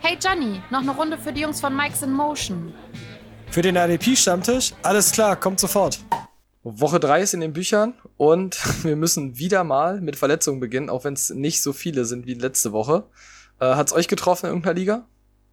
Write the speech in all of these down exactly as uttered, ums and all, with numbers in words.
Hey Johnny, noch eine Runde für die Jungs von Mike's in Motion. Für den A D P-Stammtisch? Alles klar, kommt sofort. Woche drei ist in den Büchern und wir müssen wieder mal mit Verletzungen beginnen, auch wenn es nicht so viele sind wie letzte Woche. Äh, hat's euch getroffen in irgendeiner Liga?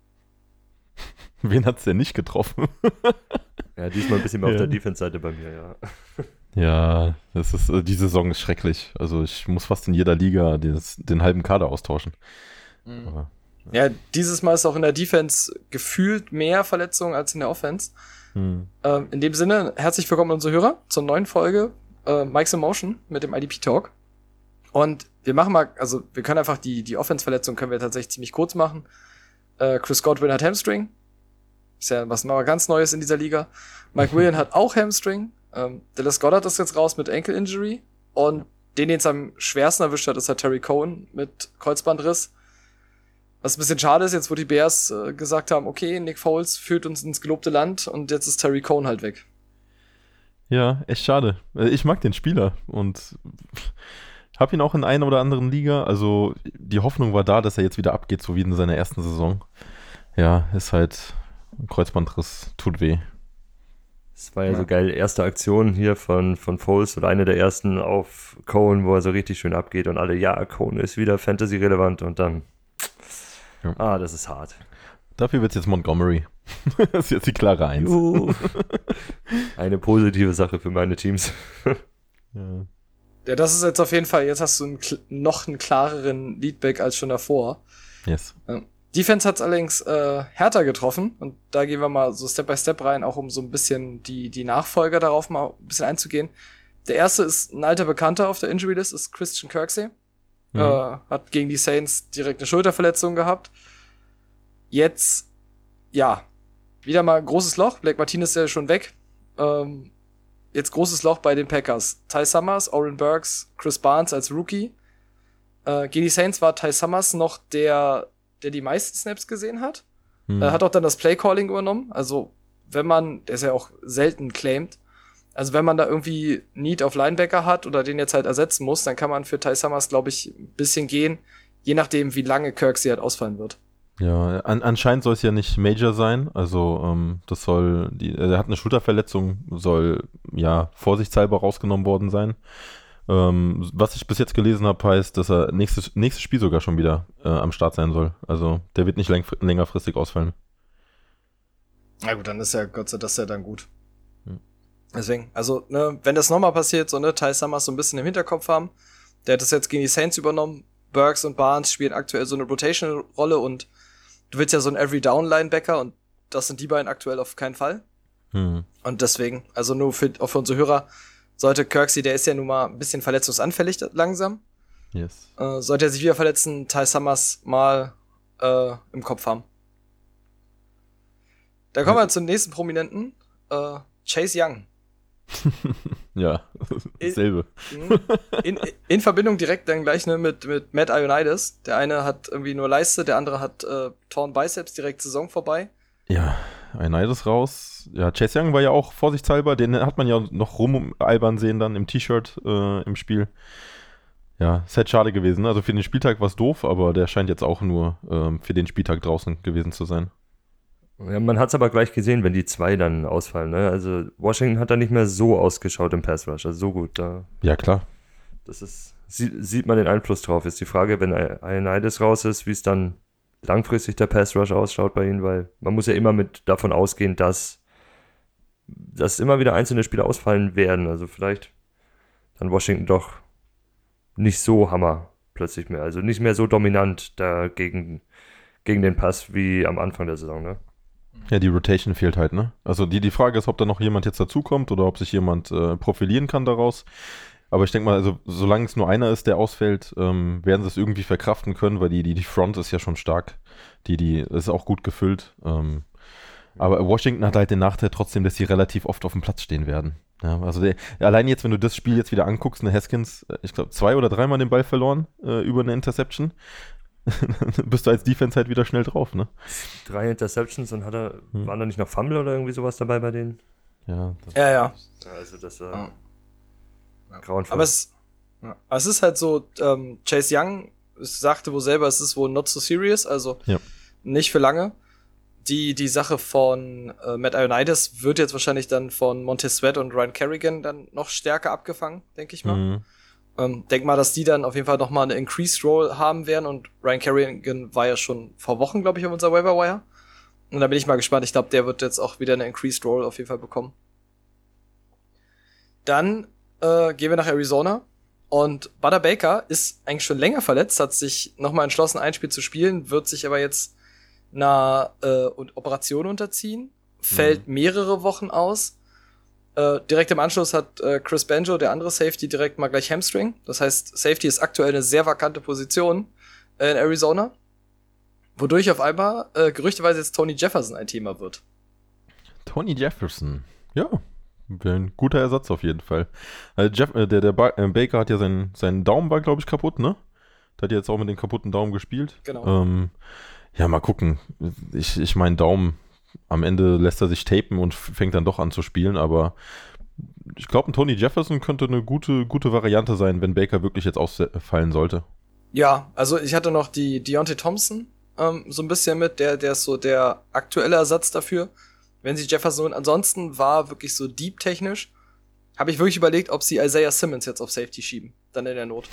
Wen hat's denn nicht getroffen? Ja, diesmal ein bisschen mehr ja. auf der Defense-Seite bei mir, ja. Ja, das ist, die Saison ist schrecklich. Also ich muss fast in jeder Liga des, den halben Kader austauschen. Mhm. Aber, ja. ja, dieses Mal ist auch in der Defense gefühlt mehr Verletzungen als in der Offense. hm. Ähm, in dem Sinne, herzlich willkommen unsere Hörer zur neuen Folge äh, Mike's in Motion mit dem I D P-Talk. Und wir machen mal, also wir können einfach die, die Offense-Verletzung können wir tatsächlich ziemlich kurz machen. Äh, Chris Godwin hat Hamstring. Ist ja was mal ganz Neues in dieser Liga. Mike Williams hat auch Hamstring. Ähm, Dallas Goedert ist jetzt raus mit Ankle Injury. Und den, den es am schwersten erwischt hat, ist halt Terry Cohen mit Kreuzbandriss. Was ein bisschen schade ist, jetzt wo die Bears äh, gesagt haben, okay, Nick Foles führt uns ins gelobte Land und jetzt ist Terry Cohen halt weg. Ja, echt schade. Ich mag den Spieler und hab ihn auch in einer oder anderen Liga. Also die Hoffnung war da, dass er jetzt wieder abgeht, so wie in seiner ersten Saison. Ja, ist halt Kreuzbandriss, tut weh. Das war ja, Ja. so geil. Erste Aktion hier von, von Foles oder eine der ersten auf Cohen, wo er so richtig schön abgeht und alle, ja, Cohen ist wieder Fantasy-relevant und dann, ja. ah, das ist hart. Dafür wird es jetzt Montgomery. Das ist jetzt die klare Eins. Juhu. Eine positive Sache für meine Teams. Ja. Ja, das ist jetzt auf jeden Fall, jetzt hast du einen, noch einen klareren Leadback als schon davor. Yes. Ähm, Defense hat's allerdings äh, härter getroffen und da gehen wir mal so Step by Step rein, auch um so ein bisschen die die Nachfolger darauf mal ein bisschen einzugehen. Der erste ist ein alter Bekannter auf der Injury List, ist Christian Kirksey. Mhm. Äh, hat gegen die Saints direkt eine Schulterverletzung gehabt. Jetzt, ja, wieder mal großes Loch. Blake Martinez ist ja schon weg. Ähm, jetzt großes Loch bei den Packers. Ty Summers, Oren Burks, Chris Barnes als Rookie. Äh, gegen die Saints war Ty Summers noch der der die meisten Snaps gesehen hat. Hm. Er hat auch dann das Play-Calling übernommen. Also, wenn man, der ist ja auch selten claimed, also wenn man da irgendwie Need auf Linebacker hat oder den jetzt halt ersetzen muss, dann kann man für Ty Summers, glaube ich, ein bisschen gehen, je nachdem, wie lange Kirksey halt ausfallen wird. Ja, an, anscheinend soll es ja nicht Major sein. Also, ähm, das soll, die, er hat eine Schulterverletzung, soll ja vorsichtshalber rausgenommen worden sein. Ähm, was ich bis jetzt gelesen habe, heißt, dass er nächstes, nächstes Spiel sogar schon wieder äh, am Start sein soll. Also der wird nicht läng- längerfristig ausfallen. Na gut, dann ist ja Gott sei Dank das ja dann gut. Hm. Deswegen, also, ne, wenn das nochmal passiert, so, ne, Ty Summers so ein bisschen im Hinterkopf haben, der hat das jetzt gegen die Saints übernommen, Burks und Barnes spielen aktuell so eine Rotation-Rolle und du willst ja so einen Every-Down-Linebacker und das sind die beiden aktuell auf keinen Fall. Hm. Und deswegen, also nur für, auch für unsere Hörer, sollte Kirksey, der ist ja nun mal ein bisschen verletzungsanfällig langsam, Yes. äh, sollte er sich wieder verletzen, Ty Summers mal äh, im Kopf haben. Dann kommen wir zum nächsten Prominenten, äh, Chase Young. Ja, dasselbe. In, in Verbindung direkt dann gleich ne, mit, mit Matt Ioannidis. Der eine hat irgendwie nur Leiste, der andere hat äh, Torn Biceps, direkt Saison vorbei. Ja, ein Neides raus. Ja, Chase Young war ja auch vorsichtshalber, den hat man ja noch rumalbern sehen dann im T-Shirt äh, im Spiel. Ja, ist halt schade gewesen. Also für den Spieltag war es doof, aber der scheint jetzt auch nur ähm, für den Spieltag draußen gewesen zu sein. Ja, man hat es aber gleich gesehen, wenn die zwei dann ausfallen. Ne? Also Washington hat da nicht mehr so ausgeschaut im Pass Rush, also so gut. Da, Ja, klar. das ist, sie, sieht man den Einfluss drauf. Ist die Frage, wenn Ioannidis raus ist, wie es dann langfristig der Pass Rush ausschaut bei ihnen, weil man muss ja immer mit davon ausgehen, dass, dass immer wieder einzelne Spieler ausfallen werden. Also vielleicht dann Washington doch nicht so Hammer plötzlich mehr. Also nicht mehr so dominant dagegen gegen den Pass wie am Anfang der Saison, ne? Ja, die Rotation fehlt halt, ne? Also die, die Frage ist, ob da noch jemand jetzt dazukommt oder ob sich jemand äh, profilieren kann daraus. Aber ich denke mal, also solange es nur einer ist, der ausfällt, ähm, werden sie es irgendwie verkraften können, weil die, die, die Front ist ja schon stark. Die, die ist auch gut gefüllt. Ähm, aber Washington hat halt den Nachteil trotzdem, dass sie relativ oft auf dem Platz stehen werden. Ja, also der, allein jetzt, wenn du das Spiel jetzt wieder anguckst, eine Haskins, ich glaube, zwei oder dreimal den Ball verloren äh, über eine Interception. Bist du als Defense halt wieder schnell drauf, ne? Drei Interceptions und hat er, Hm. waren da nicht noch Fumble oder irgendwie sowas dabei bei denen? Ja, das, Ja, ja. Also das äh, Ja. grauenvoll. Aber es, ja. Aber es ist halt so, ähm, Chase Young sagte wohl selber, es ist wohl not so serious, also Ja. nicht für lange. Die, die Sache von äh, Matt Ioannidis wird jetzt wahrscheinlich dann von Montez Sweat und Ryan Kerrigan dann noch stärker abgefangen, denke ich mal. Mhm. Ähm, denk mal, dass die dann auf jeden Fall noch mal eine Increased Role haben werden und Ryan Kerrigan war ja schon vor Wochen, glaube ich, auf unserer Waiver Wire. Und da bin ich mal gespannt. Ich glaube, der wird jetzt auch wieder eine Increased Role auf jeden Fall bekommen. Dann äh, gehen wir nach Arizona. Und Butter Baker ist eigentlich schon länger verletzt, hat sich nochmal entschlossen, ein Spiel zu spielen, wird sich aber jetzt einer äh, Operation unterziehen, fällt mhm. mehrere Wochen aus. Äh, direkt im Anschluss hat äh, Chris Banjo, der andere Safety, direkt mal gleich Hamstring. Das heißt, Safety ist aktuell eine sehr vakante Position äh, in Arizona, wodurch auf einmal äh, gerüchteweise jetzt Tony Jefferson ein Thema wird. Tony Jefferson, ja. Ein guter Ersatz auf jeden Fall. Also Jeff, äh, der, der ba- äh, Baker hat ja seinen, seinen Daumen war, glaube ich, kaputt, ne? Der hat ja jetzt auch mit dem kaputten Daumen gespielt. Genau. Ähm, ja, mal gucken. Ich, ich meine, Daumen, am Ende lässt er sich tapen und f- fängt dann doch an zu spielen, aber ich glaube, ein Tony Jefferson könnte eine gute, gute Variante sein, wenn Baker wirklich jetzt ausfallen sollte. Ja, also ich hatte noch die Deontay Thompson ähm, so ein bisschen mit, der, der ist so der aktuelle Ersatz dafür. Wenn sie Jefferson, ansonsten war wirklich so deep-technisch, habe ich wirklich überlegt, ob sie Isaiah Simmons jetzt auf Safety schieben, dann in der Not.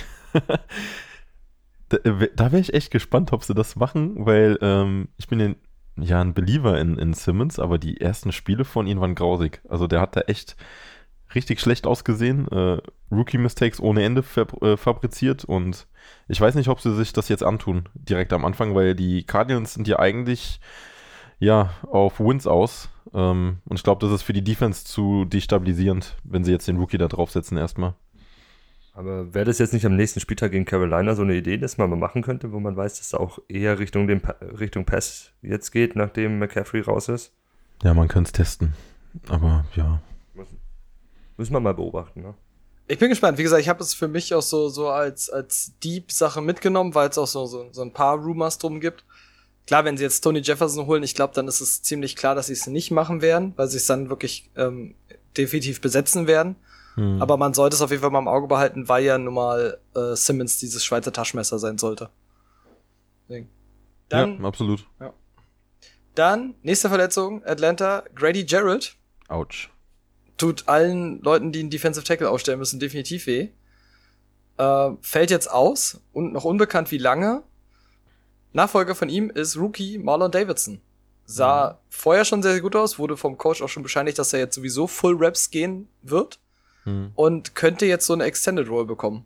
da da wäre ich echt gespannt, ob sie das machen, weil ähm, ich bin in, ja ein Believer in, in Simmons, aber die ersten Spiele von ihm waren grausig. Also der hat da echt richtig schlecht ausgesehen, äh, Rookie-Mistakes ohne Ende fab- äh, fabriziert und ich weiß nicht, ob sie sich das jetzt antun, direkt am Anfang, weil die Cardinals sind ja eigentlich ja auf Wins aus. Um, und ich glaube, das ist für die Defense zu destabilisierend, wenn sie jetzt den Rookie da draufsetzen erstmal. Aber wäre das jetzt nicht am nächsten Spieltag gegen Carolina so eine Idee, dass man mal machen könnte, wo man weiß, dass es auch eher Richtung, dem pa- Richtung Pass jetzt geht, nachdem McCaffrey raus ist? Ja, man könnte es testen. Aber ja. Müssen wir mal beobachten, ne? Ich bin gespannt. Wie gesagt, ich habe es für mich auch so, so als, als Deep-Sache mitgenommen, weil es auch so, so, so ein paar Rumors drum gibt. Klar, wenn sie jetzt Tony Jefferson holen, ich glaube, dann ist es ziemlich klar, dass sie es nicht machen werden, weil sie es dann wirklich ähm, definitiv besetzen werden. Hm. Aber man sollte es auf jeden Fall mal im Auge behalten, weil ja nun mal äh, Simmons dieses Schweizer Taschenmesser sein sollte. Dann, ja, absolut. Ja. Dann, nächste Verletzung, Atlanta, Grady Jarrett. Autsch. Tut allen Leuten, die einen Defensive Tackle aufstellen müssen, definitiv weh. Äh, fällt jetzt aus und noch unbekannt wie lange. Nachfolger von ihm ist Rookie Marlon Davidson. Sah mhm. vorher schon sehr, sehr gut aus, wurde vom Coach auch schon bescheinigt, dass er jetzt sowieso Full Reps gehen wird mhm. und könnte jetzt so eine Extended Role bekommen.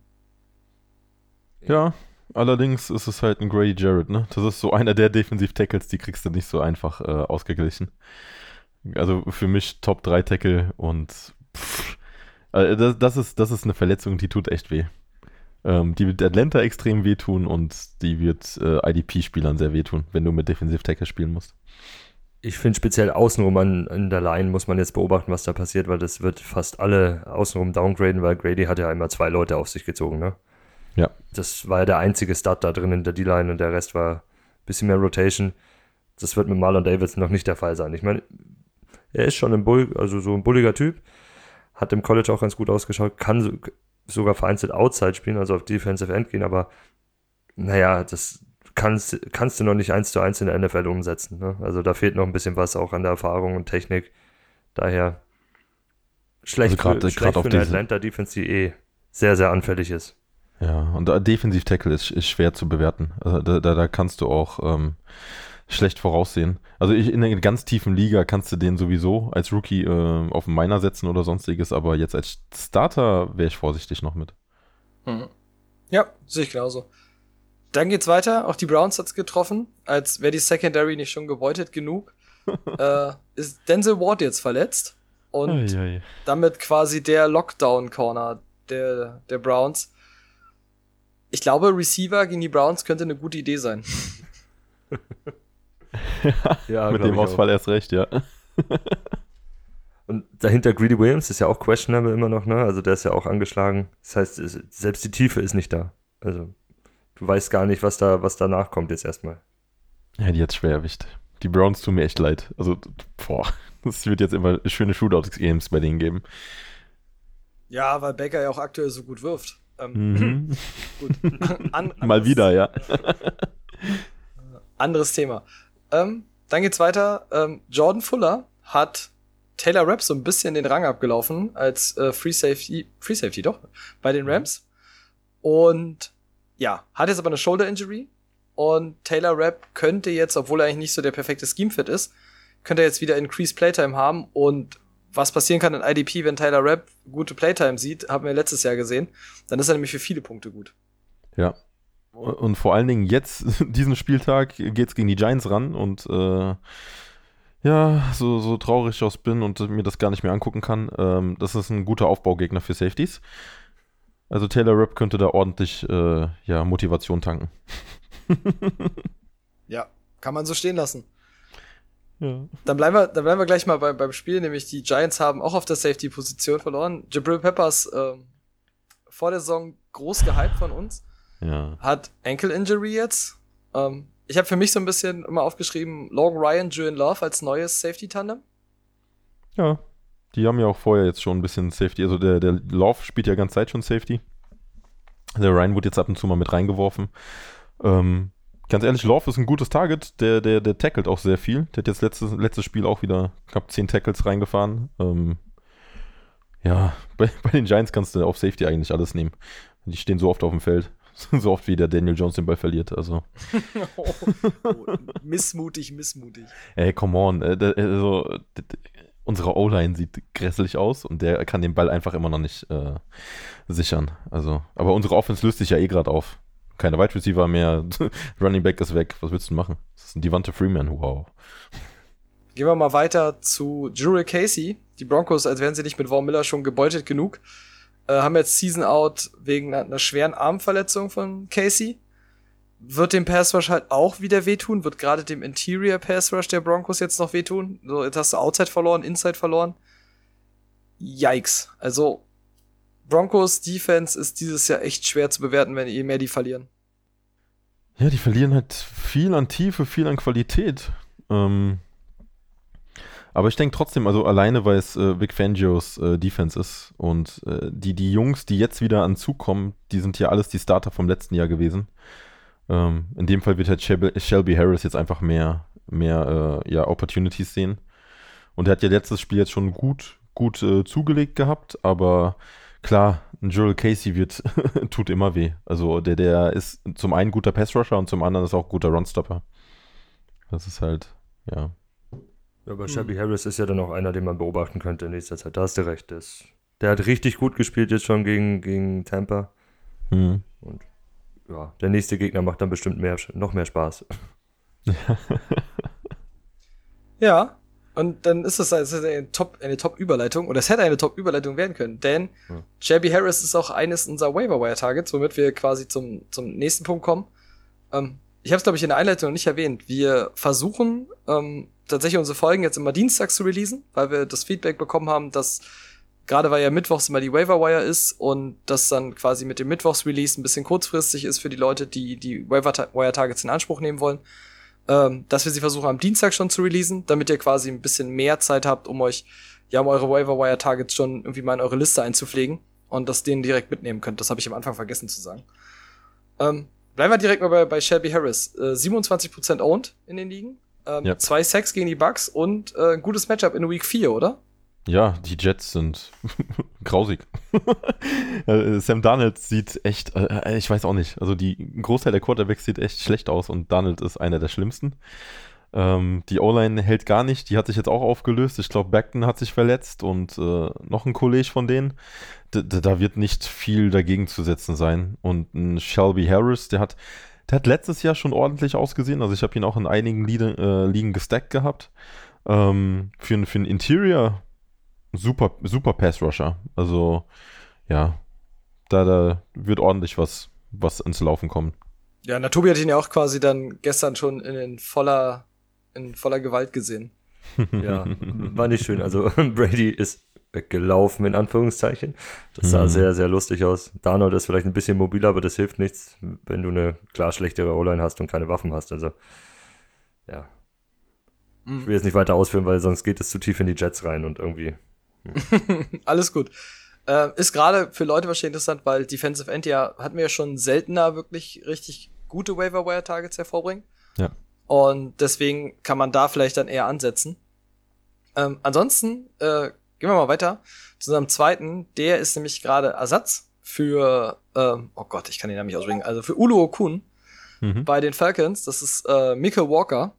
Ja, allerdings ist es halt ein Grady Jarrett, ne? Das ist so einer der Defensiv-Tackles, die kriegst du nicht so einfach äh, ausgeglichen. Also für mich Top drei Tackle und pff, äh, das, das, ist, das ist eine Verletzung, die tut echt weh. Ähm, die wird Atlanta extrem wehtun und die wird äh, I D P-Spielern sehr wehtun, wenn du mit Defensiv-Tackle spielen musst. Ich finde speziell außenrum an, in der Line muss man jetzt beobachten, was da passiert, weil das wird fast alle außenrum downgraden, weil Grady hat ja immer zwei Leute auf sich gezogen, ne? Ja. Das war ja der einzige Start da drin in der D-Line und der Rest war ein bisschen mehr Rotation. Das wird mit Marlon Davidson noch nicht der Fall sein. Ich meine, er ist schon ein Bull, also so ein bulliger Typ, hat im College auch ganz gut ausgeschaut, kann so, sogar vereinzelt Outside spielen, also auf Defensive End gehen, aber naja, das kannst, kannst du noch nicht eins zu eins in der N F L umsetzen. Ne? Also da fehlt noch ein bisschen was auch an der Erfahrung und Technik. Daher schlecht, also grad, für, schlecht grad für eine Atlanta-Defense, die eh sehr, sehr anfällig ist. Ja, und Defensiv-Tackle ist, ist schwer zu bewerten. Also da, da, da kannst du auch ähm, schlecht voraussehen. Also ich, in einer ganz tiefen Liga kannst du den sowieso als Rookie äh, auf den Minor setzen oder sonstiges, aber jetzt als Starter wäre ich vorsichtig noch mit. Mhm. Ja, sehe ich genauso. Dann geht's weiter. Auch die Browns hat's getroffen, als wäre die Secondary nicht schon gebeutet genug. äh, ist Denzel Ward jetzt verletzt und Ei, ei. damit quasi der Lockdown-Corner der, der Browns. Ich glaube, Receiver gegen die Browns könnte eine gute Idee sein. Ja, mit dem Ausfall erst recht, ja. Und dahinter Greedy Williams ist ja auch questionable immer noch, ne? Also der ist ja auch angeschlagen. Das heißt, es, selbst die Tiefe ist nicht da. Also du weißt gar nicht, was da, was danach kommt jetzt erstmal. Ja, die hat's schwer erwischt. Die Browns tun mir echt leid. Also, boah, es wird jetzt immer schöne Shootout-Games bei denen geben. Ja, weil Baker ja auch aktuell so gut wirft. Ähm, Mhm. gut. An, Mal wieder, ja. Anderes Thema. Ähm, dann geht's weiter. Ähm, Jordan Fuller hat Taylor Rapp so ein bisschen den Rang abgelaufen als äh, Free Safety, Free Safety doch, bei den Rams. Und ja, hat jetzt aber eine Shoulder Injury. Und Taylor Rapp könnte jetzt, obwohl er eigentlich nicht so der perfekte Scheme-Fit ist, könnte er jetzt wieder Increased Playtime haben. Und was passieren kann in I D P, wenn Taylor Rapp gute Playtime sieht, haben wir letztes Jahr gesehen, dann ist er nämlich für viele Punkte gut. Ja. Und vor allen Dingen jetzt, diesen Spieltag, geht's gegen die Giants ran und äh, ja, so, so traurig ich aus bin und mir das gar nicht mehr angucken kann, ähm, das ist ein guter Aufbaugegner für Safeties. Also Taylor Rapp könnte da ordentlich äh, ja, Motivation tanken. Ja, kann man so stehen lassen. Ja. Dann bleiben wir, dann bleiben wir gleich mal bei, beim Spiel, nämlich die Giants haben auch auf der Safety-Position verloren. Jabril Peppers äh, vor der Saison groß gehypt von uns. Ja. Hat Ankle-Injury jetzt. Ähm, ich habe für mich so ein bisschen immer aufgeschrieben, Logan Ryan, Julian Love als neues Safety-Tandem. Ja, die haben ja auch vorher jetzt schon ein bisschen Safety, also der, der Love spielt ja ganze Zeit schon Safety. Der Ryan wurde jetzt ab und zu mal mit reingeworfen. Ähm, ganz ehrlich, Love ist ein gutes Target, der, der, der tackelt auch sehr viel. Der hat jetzt letztes, letztes Spiel auch wieder knapp zehn Tackles reingefahren. Ähm, ja, bei, bei den Giants kannst du auf Safety eigentlich alles nehmen. Die stehen so oft auf dem Feld. So oft wie der Daniel Jones den Ball verliert, also. oh, oh, missmutig, missmutig. Ey, come on. Äh, der, also, d- d- unsere O-Line sieht grässlich aus und der kann den Ball einfach immer noch nicht äh, sichern. Also, aber unsere Offense löst sich ja eh gerade auf. Keine Wide Receiver mehr, Running Back ist weg. Was willst du machen? Das ist ein Devonta Freeman, wow. Gehen wir mal weiter zu Jurel Casey. Die Broncos, als wären sie nicht mit Von Miller schon gebeutet genug. Äh, haben jetzt Season Out wegen einer, einer schweren Armverletzung von Casey. Wird dem Pass Rush halt auch wieder wehtun, wird gerade dem Interior Pass Rush der Broncos jetzt noch wehtun. So, jetzt hast du Outside verloren, Inside verloren. Yikes. Also, Broncos Defense ist dieses Jahr echt schwer zu bewerten, wenn je mehr die verlieren. Ja, die verlieren halt viel an Tiefe, viel an Qualität. Ähm, aber ich denke trotzdem, also alleine, weil es äh, Vic Fangios äh, Defense ist und äh, die, die Jungs, die jetzt wieder an Zug kommen, die sind ja alles die Starter vom letzten Jahr gewesen. Ähm, in dem Fall wird halt Shelby, Shelby Harris jetzt einfach mehr, mehr äh, ja, Opportunities sehen. Und er hat ja letztes Spiel jetzt schon gut, gut äh, zugelegt gehabt, aber klar, ein Jurel Casey wird tut immer weh. Also der, der ist zum einen guter Pass-Rusher und zum anderen ist auch guter Run-Stopper. Das ist halt, ja. Ja, aber Shelby Harris ist ja dann auch einer, den man beobachten könnte in nächster Zeit. Da hast du recht. Das, der hat richtig gut gespielt jetzt schon gegen, gegen Tampa. Hm. Und ja, der nächste Gegner macht dann bestimmt mehr, noch mehr Spaß. Ja, und dann ist das also eine Top, eine Top-Überleitung, oder es hätte eine Top-Überleitung werden können, denn Ja. Shelby Harris ist auch eines unserer Waiver-Wire-Targets, womit wir quasi zum, zum nächsten Punkt kommen. Ähm, ich habe es, glaube ich, in der Einleitung noch nicht erwähnt. Wir versuchen ähm, tatsächlich unsere Folgen jetzt immer dienstags zu releasen, weil wir das Feedback bekommen haben, dass gerade weil ja mittwochs immer die Waiver-Wire ist und das dann quasi mit dem Mittwochs-Release ein bisschen kurzfristig ist für die Leute, die die Waiver-Wire-Targets in Anspruch nehmen wollen, ähm, dass wir sie versuchen am Dienstag schon zu releasen, damit ihr quasi ein bisschen mehr Zeit habt, um euch, ja, um eure Waiver-Wire-Targets schon irgendwie mal in eure Liste einzupflegen und das denen direkt mitnehmen könnt. Das habe ich am Anfang vergessen zu sagen. Ähm, bleiben wir direkt mal bei, bei Shelby Harris. Äh, siebenundzwanzig Prozent owned in den Ligen. Ähm, Ja. Zwei Sacks gegen die Bucks und äh, ein gutes Matchup in Week vier, oder? Ja, die Jets sind grausig. Äh, Sam Darnold sieht echt, äh, ich weiß auch nicht, also die ein Großteil der Quarterbacks sieht echt schlecht aus und Darnold ist einer der schlimmsten. Ähm, die O-Line hält gar nicht, die hat sich jetzt auch aufgelöst. Ich glaube, Beckton hat sich verletzt und äh, noch ein Kollege von denen. D- d- da wird nicht viel dagegen zu setzen sein. Und ein Shelby Harris, der hat, der hat letztes Jahr schon ordentlich ausgesehen. Also ich habe ihn auch in einigen Lieden, äh, Ligen gestackt gehabt. Ähm, für, für einen Interior super, super Pass-Rusher. Also, ja, da, da wird ordentlich was, was ins Laufen kommen. Ja, na, Tobi hat ihn ja auch quasi dann gestern schon in, in voller in voller Gewalt gesehen. Ja, war nicht schön. Also Brady ist weggelaufen, in Anführungszeichen. Das sah Mhm. sehr, sehr lustig aus. Darnold ist vielleicht ein bisschen mobiler, aber das hilft nichts, wenn du eine klar schlechtere O-Line hast und keine Waffen hast. Also, ja. Ich will jetzt nicht weiter ausführen, weil sonst geht es zu tief in die Jets rein und irgendwie. Alles gut. Äh, ist gerade für Leute wahrscheinlich interessant, weil Defensive End ja, hatten wir ja schon seltener wirklich richtig gute Waiver-Wire-Targets hervorbringen. Ja. Und deswegen kann man da vielleicht dann eher ansetzen. Ähm, ansonsten äh, gehen wir mal weiter zu unserem zweiten. Der ist nämlich gerade Ersatz für, ähm, oh Gott, ich kann den Namen nicht ausbringen, also für Olu Okun mhm. bei den Falcons. Das ist äh, Mikael Walker.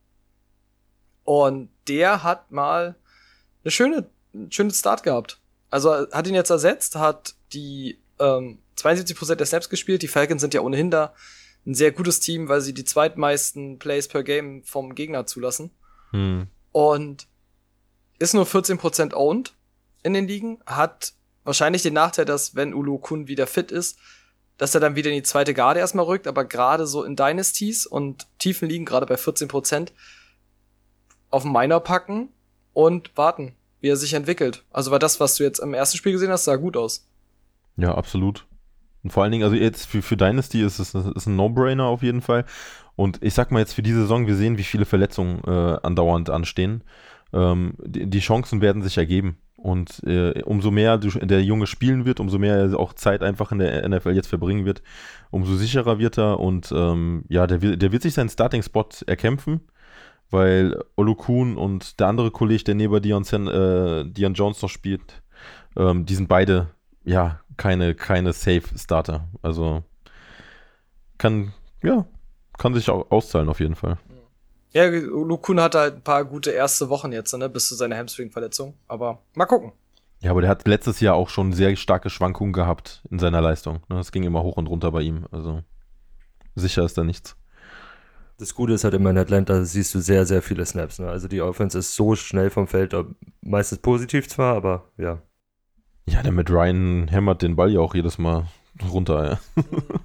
Und der hat mal eine schöne, einen schönen Start gehabt. Also hat ihn jetzt ersetzt, hat die ähm, zweiundsiebzig Prozent der Snaps gespielt. Die Falcons sind ja ohnehin da ein sehr gutes Team, weil sie die zweitmeisten Plays per Game vom Gegner zulassen. Mhm. Und ist nur vierzehn Prozent owned in den Ligen, hat wahrscheinlich den Nachteil, dass wenn Olu Okun wieder fit ist, dass er dann wieder in die zweite Garde erstmal rückt, aber gerade so in Dynasties und tiefen Ligen, gerade bei vierzehn Prozent, auf den Minor packen und warten, wie er sich entwickelt. Also war das, was du jetzt im ersten Spiel gesehen hast, sah gut aus. Ja, absolut. Und vor allen Dingen, also jetzt für, für Dynasty ist es ist ein No-Brainer auf jeden Fall. Und ich sag mal jetzt für diese Saison, wir sehen, wie viele Verletzungen äh, andauernd anstehen. Ähm, die, die Chancen werden sich ergeben. Und äh, umso mehr der Junge spielen wird, umso mehr er auch Zeit einfach in der N F L jetzt verbringen wird, umso sicherer wird er. Und ähm, ja, der, der wird sich seinen Starting-Spot erkämpfen, weil Olukun und der andere Kollege, der neben Dion, äh, Dion Jones noch spielt, ähm, die sind beide ja keine, keine Safe-Starter. Also kann, ja, kann sich auch auszahlen auf jeden Fall. Ja, Olukun hat halt ein paar gute erste Wochen jetzt, ne, bis zu seiner Hamstring-Verletzung. Aber mal gucken. Ja, aber der hat letztes Jahr auch schon sehr starke Schwankungen gehabt in seiner Leistung. Es ging immer hoch und runter bei ihm. Also sicher ist da nichts. Das Gute ist halt immer in Atlanta, siehst du sehr, sehr viele Snaps. Ne? Also die Offense ist so schnell vom Feld, meistens positiv zwar, aber ja. Ja, der mit Ryan hämmert den Ball ja auch jedes Mal runter. Ja,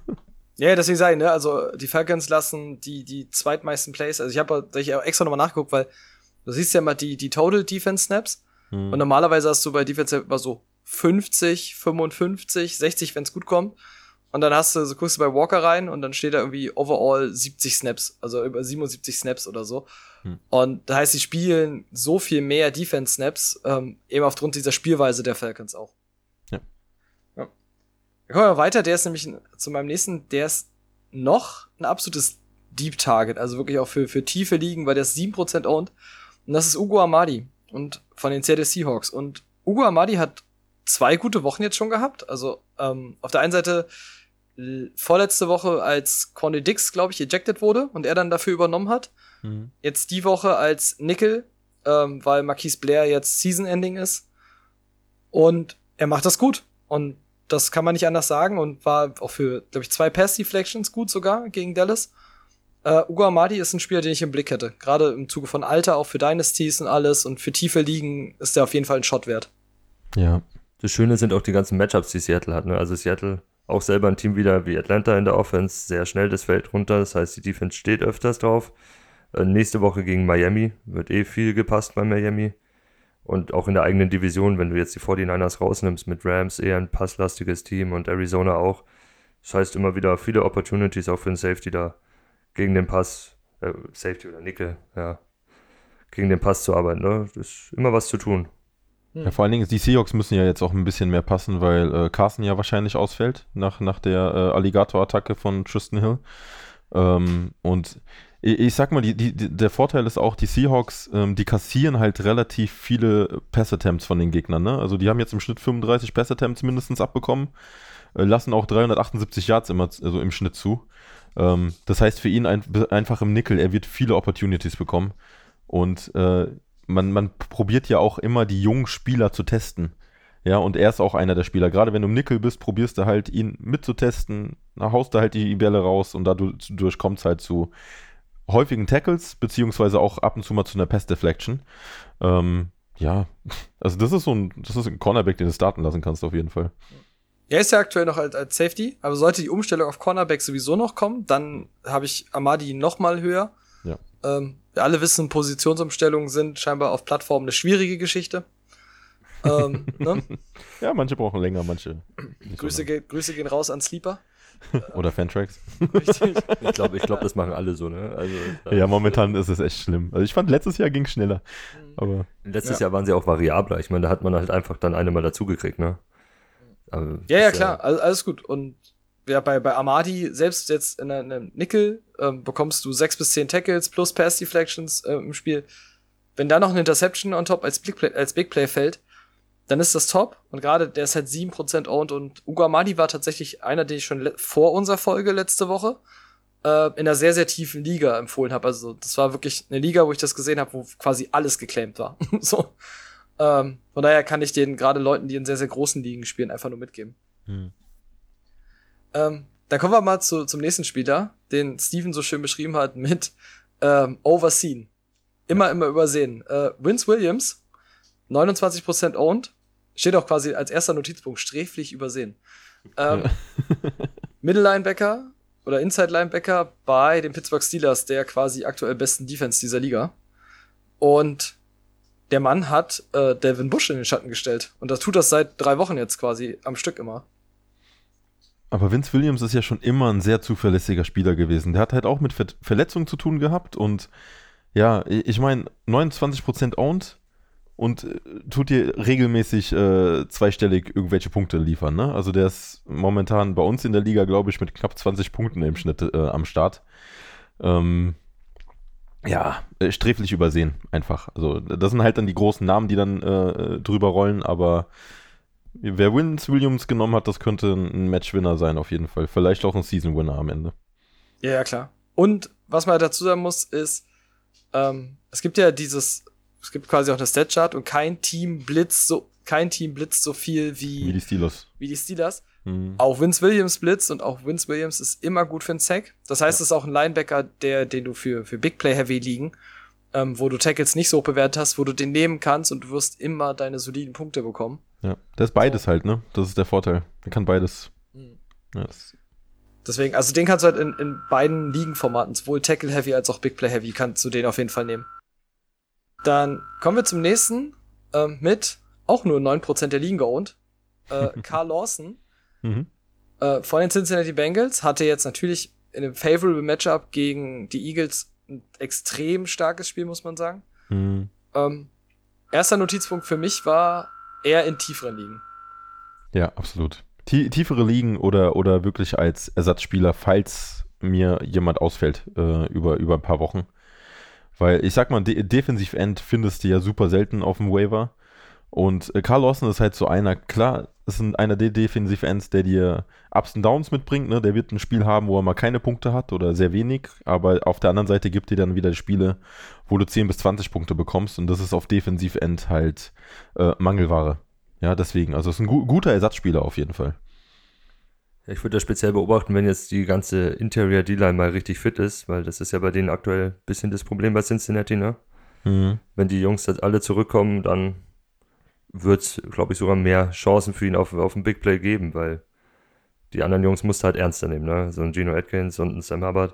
ja deswegen sage ich, ne, also die Falcons lassen die, die zweitmeisten Plays, also ich habe hab extra nochmal nachgeguckt, weil du siehst ja mal die, die Total Defense Snaps hm. und normalerweise hast du bei Defense immer so fünfzig, fünfundfünfzig, sechzig, wenn es gut kommt. Und dann hast du, so guckst du bei Walker rein und dann steht da irgendwie overall siebzig Snaps, also über siebenundsiebzig Snaps oder so. Hm. Und das heißt, die spielen so viel mehr Defense-Snaps, ähm, eben aufgrund dieser Spielweise der Falcons auch. Ja. Ja. Wir kommen mal weiter, der ist nämlich zu meinem nächsten, der ist noch ein absolutes Deep Target, also wirklich auch für, für tiefe Ligen, weil der ist sieben Prozent owned. Und das ist Ugo Amadi und von den Seattle Seahawks. Und Ugo Amadi hat zwei gute Wochen jetzt schon gehabt. Also ähm, auf der einen Seite vorletzte Woche, als Corny Dix, glaube ich, ejected wurde und er dann dafür übernommen hat. Mhm. Jetzt die Woche als Nickel, ähm, weil Marquise Blair jetzt Season-Ending ist. Und er macht das gut. Und das kann man nicht anders sagen und war auch für, glaube ich, zwei Pass-Deflections gut sogar gegen Dallas. Uh, Ugo Amadi ist ein Spieler, den ich im Blick hätte. Gerade im Zuge von Alter, auch für Dynasties und alles. Und für tiefe Ligen ist der auf jeden Fall ein Shot wert. Ja. Das Schöne sind auch die ganzen Matchups, die Seattle hat. Ne? Also Seattle auch selber ein Team wieder wie Atlanta in der Offense, sehr schnell das Feld runter, das heißt, die Defense steht öfters drauf. Äh, nächste Woche gegen Miami, wird eh viel gepasst bei Miami. Und auch in der eigenen Division, wenn du jetzt die forty-niners rausnimmst, mit Rams eher ein passlastiges Team und Arizona auch. Das heißt immer wieder viele Opportunities auch für den Safety da, gegen den Pass, äh, Safety oder Nickel, ja, gegen den Pass zu arbeiten. Ne? Das ist immer was zu tun. Ja, vor allen Dingen, die Seahawks müssen ja jetzt auch ein bisschen mehr passen, weil äh, Carson ja wahrscheinlich ausfällt nach, nach der äh, Alligator-Attacke von Tristan Hill. Ähm, und ich, ich sag mal, die, die, der Vorteil ist auch, die Seahawks, ähm, die kassieren halt relativ viele Pass-Attempts von den Gegnern. Ne? Also die haben jetzt im Schnitt fünfunddreißig Pass-Attempts mindestens abbekommen, äh, lassen auch dreihundertachtundsiebzig Yards immer, also im Schnitt zu. Ähm, das heißt für ihn ein, einfach im Nickel, er wird viele Opportunities bekommen. Und äh, Man, man probiert ja auch immer die jungen Spieler zu testen. Ja, und er ist auch einer der Spieler. Gerade wenn du im Nickel bist, probierst du halt ihn mitzutesten, haust du halt die Bälle raus und dadurch kommt es halt zu häufigen Tackles, beziehungsweise auch ab und zu mal zu einer Pass-Deflection. Ähm, ja, also das ist so ein, das ist ein Cornerback, den du starten lassen kannst auf jeden Fall. Er ist ja aktuell noch als, als Safety, aber sollte die Umstellung auf Cornerback sowieso noch kommen, dann habe ich Amadi noch mal höher. Ja. Ähm, wir alle wissen, Positionsumstellungen sind scheinbar auf Plattformen eine schwierige Geschichte. ähm, ne? Ja, manche brauchen länger, manche. Grüße, ge- Grüße gehen raus an Sleeper. Oder Fantrax. Richtig. Ich glaube, ich glaub, das machen alle so, ne? Also, ja, momentan ist es echt schlimm. Also ich fand, letztes Jahr ging es schneller. Aber letztes ja. Jahr waren sie auch variabler. Ich meine, da hat man halt einfach dann eine mal dazugekriegt, ne? Aber ja, ja, klar. Ja, alles gut. Und ja, bei, bei Amadi, selbst jetzt in einem Nickel, ähm, bekommst du sechs bis zehn Tackles plus Pass-Deflections äh, im Spiel. Wenn da noch eine Interception on top als Big Play, als Big Play fällt, dann ist das top. Und gerade der ist halt sieben Prozent owned. Und Ugo Amadi war tatsächlich einer, den ich schon le- vor unserer Folge letzte Woche äh, in einer sehr, sehr tiefen Liga empfohlen habe. Also das war wirklich eine Liga, wo ich das gesehen habe, wo quasi alles geclaimed war. so. Ähm, von daher kann ich den gerade Leuten, die in sehr, sehr großen Ligen spielen, einfach nur mitgeben. Hm. Ähm, dann kommen wir mal zu, zum nächsten Spieler, den Steven so schön beschrieben hat mit ähm, Overseen. Immer, immer übersehen. Äh, Vince Williams, neunundzwanzig Prozent owned, steht auch quasi als erster Notizpunkt sträflich übersehen. Ähm, Middle-Linebacker oder Inside-Linebacker bei den Pittsburgh Steelers, der quasi aktuell besten Defense dieser Liga. Und der Mann hat äh, Devin Bush in den Schatten gestellt. Und das tut das seit drei Wochen jetzt quasi am Stück immer. Aber Vince Williams ist ja schon immer ein sehr zuverlässiger Spieler gewesen. Der hat halt auch mit Ver- Verletzungen zu tun gehabt. Und ja, ich meine, neunundzwanzig Prozent owned und äh, tut dir regelmäßig äh, zweistellig irgendwelche Punkte liefern. Ne? Also der ist momentan bei uns in der Liga, glaube ich, mit knapp zwanzig Punkten im Schnitt äh, am Start. Ähm, ja, äh, sträflich übersehen einfach. Also das sind halt dann die großen Namen, die dann äh, drüber rollen, aber wer Vince Williams genommen hat, das könnte ein Matchwinner sein auf jeden Fall. Vielleicht auch ein Season-Winner am Ende. Ja, ja, klar. Und was man dazu sagen muss, ist, ähm, es gibt ja dieses, es gibt quasi auch eine Stat-Chart und kein Team blitzt so, kein Team blitzt so viel wie, Wie die Steelers. wie die Steelers. Mhm. Auch Vince Williams blitzt und auch Vince Williams ist immer gut für einen Sack. Das heißt, ja. Es ist auch ein Linebacker, der, den du für, für Big Play Heavy liegen, ähm, wo du Tackles nicht so hoch bewertet hast, wo du den nehmen kannst und du wirst immer deine soliden Punkte bekommen. Ja, das ist beides halt, ne? Das ist der Vorteil. Er kann beides. Mhm. Ja, das Deswegen, also den kannst du halt in, in beiden Ligenformaten, sowohl Tackle Heavy als auch Big Play Heavy, kannst du den auf jeden Fall nehmen. Dann kommen wir zum nächsten, ähm, mit auch nur neun Prozent der Ligen geowned. Äh, Carl Lawson mhm. äh, von den Cincinnati Bengals hatte jetzt natürlich in einem favorable Matchup gegen die Eagles ein extrem starkes Spiel, muss man sagen. Mhm. Ähm, erster Notizpunkt für mich war eher in tieferen Ligen. Ja, absolut. Tie- tiefere Ligen oder, oder wirklich als Ersatzspieler, falls mir jemand ausfällt äh, über, über ein paar Wochen. Weil ich sag mal, De- Defensive End findest du ja super selten auf dem Waiver. Und äh, Carl Lawson ist halt so einer, klar, ist ein, einer der Defensive Ends, der dir Ups und Downs mitbringt. Ne? Der wird ein Spiel haben, wo er mal keine Punkte hat oder sehr wenig. Aber auf der anderen Seite gibt dir dann wieder Spiele, wo du zehn bis zwanzig Punkte bekommst. Und das ist auf Defensive End halt äh, Mangelware. Ja, deswegen, also es ist ein gu- guter Ersatzspieler auf jeden Fall. Ja, ich würde das speziell beobachten, wenn jetzt die ganze Interior D-Line mal richtig fit ist, weil das ist ja bei denen aktuell ein bisschen das Problem bei Cincinnati, ne? Mhm. Wenn die Jungs jetzt alle zurückkommen, dann wird es, glaube ich, sogar mehr Chancen für ihn auf, auf ein Big Play geben, weil die anderen Jungs musst du halt ernster nehmen, ne? So ein Geno Atkins und ein Sam Hubbard.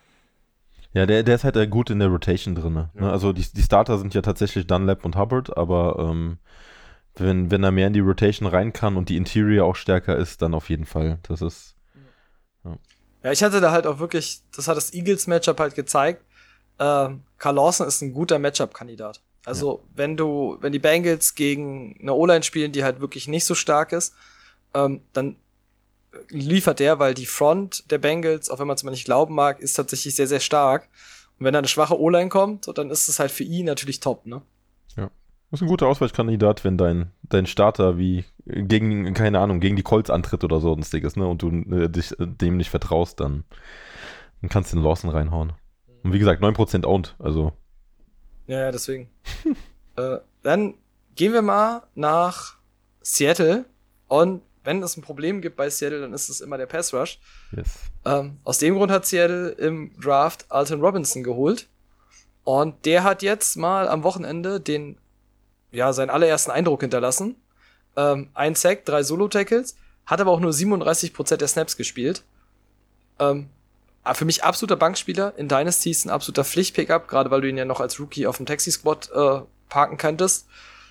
Ja, der, der ist halt gut in der Rotation drin. Ne? Ja. Also die, die Starter sind ja tatsächlich Dunlap und Hubbard, aber ähm, wenn, wenn er mehr in die Rotation rein kann und die Interior auch stärker ist, dann auf jeden Fall. Das ist. Ja, Ja, ich hatte da halt auch wirklich, das hat das Eagles-Matchup halt gezeigt, ähm, Carl Lawson ist ein guter Matchup-Kandidat. Also, ja. wenn du, wenn die Bengals gegen eine O-Line spielen, die halt wirklich nicht so stark ist, ähm, dann liefert der, weil die Front der Bengals, auch wenn man es mal nicht glauben mag, ist tatsächlich sehr, sehr stark. Und wenn da eine schwache O-Line kommt, dann ist es halt für ihn natürlich top, ne? Ja. Das ist ein guter Ausweichkandidat, wenn dein, dein Starter wie gegen, keine Ahnung, gegen die Colts antritt oder so sonstiges, ne, und du äh, dich äh, dem nicht vertraust, dann, dann kannst du den Lawson reinhauen. Und wie gesagt, neun Prozent owned, also. Ja, ja, deswegen. äh, dann gehen wir mal nach Seattle und wenn es ein Problem gibt bei Seattle, dann ist es immer der Pass Rush. Yes. Ähm, aus dem Grund hat Seattle im Draft Alton Robinson geholt und der hat jetzt mal am Wochenende den, ja, seinen allerersten Eindruck hinterlassen. Ähm, ein Sack, drei Solo-Tackles, hat aber auch nur siebenunddreißig Prozent der Snaps gespielt. Ähm, für mich absoluter Bankspieler, in Dynasties ein absoluter Pflicht-Pickup, gerade weil du ihn ja noch als Rookie auf dem Taxi-Squad äh, parken könntest.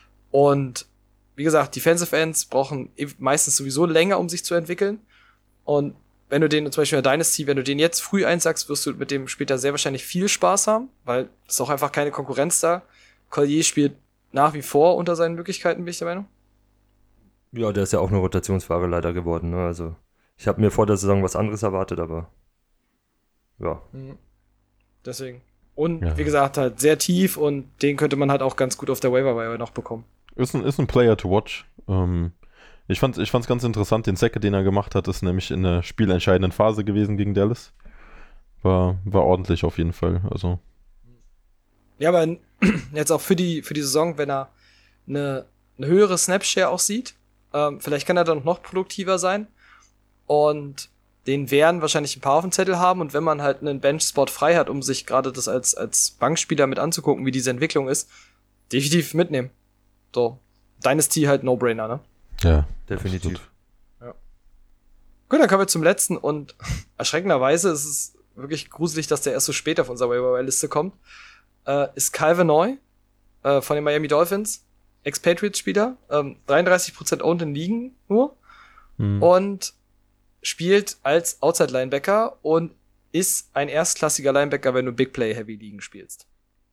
Und wie gesagt, Defensive Ends brauchen meistens sowieso länger, um sich zu entwickeln. Und wenn du den zum Beispiel in der Dynasty, wenn du den jetzt früh einsackst, wirst du mit dem später sehr wahrscheinlich viel Spaß haben, weil es ist auch einfach keine Konkurrenz da. Collier spielt nach wie vor unter seinen Möglichkeiten, bin ich der Meinung. Ja, der ist ja auch eine Rotationsfahrer leider geworden, ne? Also Ich habe mir vor der Saison was anderes erwartet, aber ja. Mhm. Deswegen. Und Ja. wie gesagt, halt sehr tief und den könnte man halt auch ganz gut auf der Waiver-Wire noch bekommen. Ist ein, ist ein Player to watch. Ähm, ich fand es ich ganz interessant, den Sack, den er gemacht hat, ist nämlich in der spielentscheidenden Phase gewesen gegen Dallas. War, war ordentlich auf jeden Fall. Also. Ja, aber jetzt auch für die, für die Saison, wenn er eine, eine höhere Snap-Share auch sieht, ähm, vielleicht kann er dann noch produktiver sein und den werden wahrscheinlich ein paar auf dem Zettel haben und wenn man halt einen Bench-Spot frei hat, um sich gerade das als, als Bankspieler mit anzugucken, wie diese Entwicklung ist, definitiv mitnehmen. So, Dynasty halt No-Brainer, ne? Ja, Definitiv. absolut. Gut, dann kommen wir zum letzten und erschreckenderweise ist es wirklich gruselig, dass der erst so spät auf unserer Waiver-Liste kommt. Äh, ist Calvin Neu äh, von den Miami Dolphins, Ex-Patriots-Spieler, ähm, dreiunddreißig Prozent owned in Ligen nur Hm. und spielt als Outside-Linebacker und ist ein erstklassiger Linebacker, wenn du Big-Play-Heavy-Ligen spielst.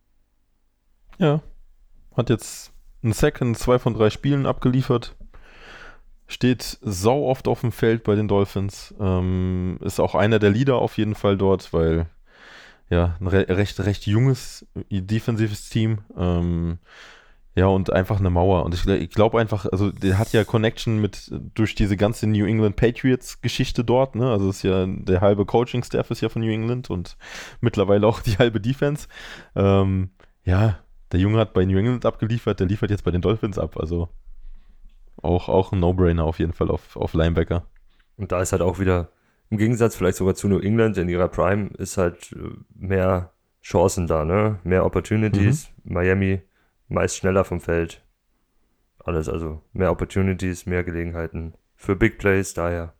Ja. Hat jetzt einen Sack in zwei von drei Spielen abgeliefert. Steht sau oft auf dem Feld bei den Dolphins. Ähm, ist auch einer der Leader auf jeden Fall dort, weil ja, ein re recht, recht junges defensives Team. Ähm, ja, und einfach eine Mauer. Und ich, ich glaube einfach, also der hat ja Connection mit durch diese ganze New England Patriots-Geschichte dort, ne? Also ist ja der halbe Coaching-Staff ist ja von New England und mittlerweile auch die halbe Defense. Ähm, ja, der Junge hat bei New England abgeliefert, der liefert jetzt bei den Dolphins ab. Also auch, auch ein No-Brainer auf jeden Fall auf, auf Linebacker. Und da ist halt auch wieder, im Gegensatz vielleicht sogar zu New England in ihrer Prime, ist halt äh, mehr Chancen da, ne? Mehr Opportunities. Mhm. Miami meist schneller vom Feld. Alles, also mehr Opportunities, mehr Gelegenheiten für Big Plays, daher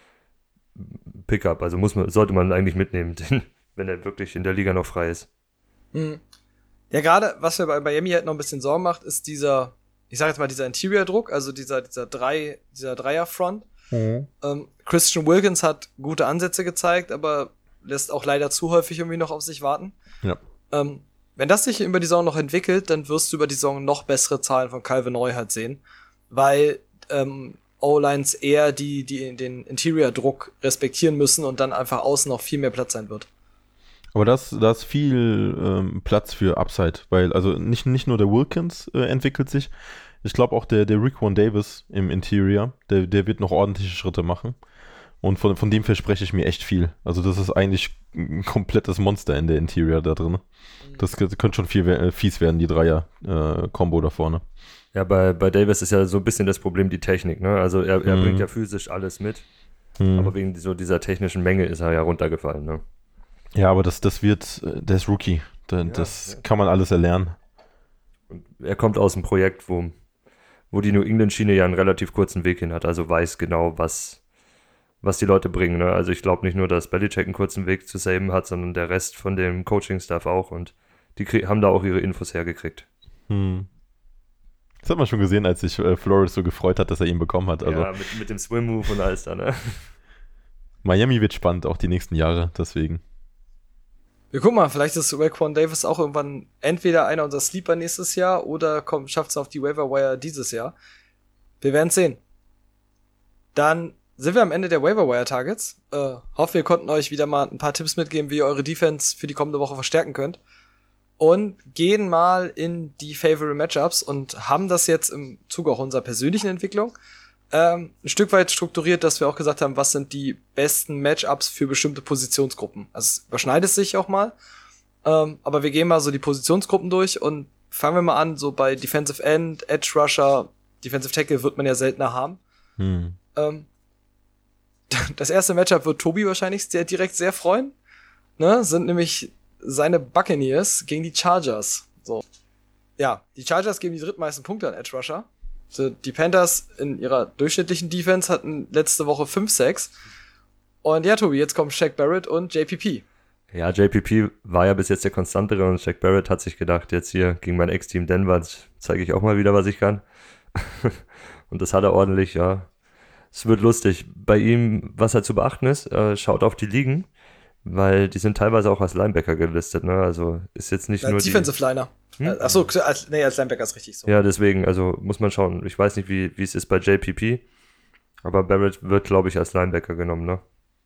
Pickup. Also muss man, sollte man eigentlich mitnehmen, denn, wenn er wirklich in der Liga noch frei ist. Mhm. Ja, gerade, was mir bei Miami halt noch ein bisschen Sorgen macht, ist dieser, ich sag jetzt mal, dieser Interior-Druck, also dieser, dieser drei, dieser Dreier-Front. Mhm. Ähm, Christian Wilkins hat gute Ansätze gezeigt, aber lässt auch leider zu häufig irgendwie noch auf sich warten. Ja. Ähm, wenn das sich über die Saison noch entwickelt, dann wirst du über die Saison noch bessere Zahlen von Calvin Neu halt sehen, weil ähm, O-Lines eher die, die den Interior-Druck respektieren müssen und dann einfach außen noch viel mehr Platz sein wird. Aber da ist, da ist viel ähm, Platz für Upside, weil also nicht, nicht nur der Wilkins äh, entwickelt sich, ich glaube auch der, der Raekwon Davis im Interior, der, der wird noch ordentliche Schritte machen. Und von, von dem verspreche ich mir echt viel. Also das ist eigentlich ein komplettes Monster in der Interior da drin. Das könnte schon viel äh, fies werden, die Dreier-Kombo äh, da vorne. Ja, bei, bei Davis ist ja so ein bisschen das Problem die Technik, ne? Also er, er Mhm. bringt ja physisch alles mit, Mhm. aber wegen so dieser technischen Menge ist er ja runtergefallen, ne? Ja, aber das, das wird, äh, der ist Rookie. Da, das ja. kann man alles erlernen. Und er kommt aus einem Projekt, wo, wo die New England-Schiene ja einen relativ kurzen Weg hin hat, also weiß genau, was was die Leute bringen. Ne? Also ich glaube nicht nur, dass Belichick einen kurzen Weg zu Saban hat, sondern der Rest von dem Coaching-Staff auch und die krieg- haben da auch ihre Infos hergekriegt. Hm. Das hat man schon gesehen, als sich äh, Flores so gefreut hat, dass er ihn bekommen hat. Also ja, mit, mit dem Swim-Move und alles da, ne? Miami wird spannend, auch die nächsten Jahre, deswegen. Wir gucken mal, vielleicht ist Raekwon Davis auch irgendwann entweder einer unserer Sleeper nächstes Jahr oder schafft es auf die Waiver Wire dieses Jahr. Wir werden sehen. Dann sind wir am Ende der Waiver Wire Targets. Äh, hoffe, wir konnten euch wieder mal ein paar Tipps mitgeben, wie ihr eure Defense für die kommende Woche verstärken könnt. Und gehen mal in die Favorite Matchups und haben das jetzt im Zuge auch unserer persönlichen Entwicklung ähm, ein Stück weit strukturiert, dass wir auch gesagt haben, was sind die besten Matchups für bestimmte Positionsgruppen. Also es überschneidet sich auch mal. Ähm, aber wir gehen mal so die Positionsgruppen durch und fangen wir mal an, so bei Defensive End, Edge Rusher, Defensive Tackle wird man ja seltener haben. Hm. Ähm, das erste Matchup wird Tobi wahrscheinlich sehr direkt sehr freuen. Ne? Sind nämlich seine Buccaneers gegen die Chargers. So. Ja, die Chargers geben die drittmeisten Punkte an Edge Rusher. So, die Panthers in ihrer durchschnittlichen Defense hatten letzte Woche fünf Sacks. Und ja, Tobi, jetzt kommen Shaq Barrett und J P P. Ja, J P P war ja bis jetzt der konstantere und Shaq Barrett hat sich gedacht, jetzt hier gegen mein Ex-Team Denver zeige ich auch mal wieder, was ich kann. Und das hat er ordentlich, ja. Es wird lustig. Bei ihm, was halt zu beachten ist, äh, schaut auf die Ligen, weil die sind teilweise auch als Linebacker gelistet, ne? Also ist jetzt nicht Als nur Defensive die... Liner. Hm? Achso, als, nee, als Linebacker ist richtig so. Ja, deswegen, also muss man schauen. Ich weiß nicht, wie wie es ist bei J P P, Aber Barrett wird, glaube ich, als Linebacker genommen, ne?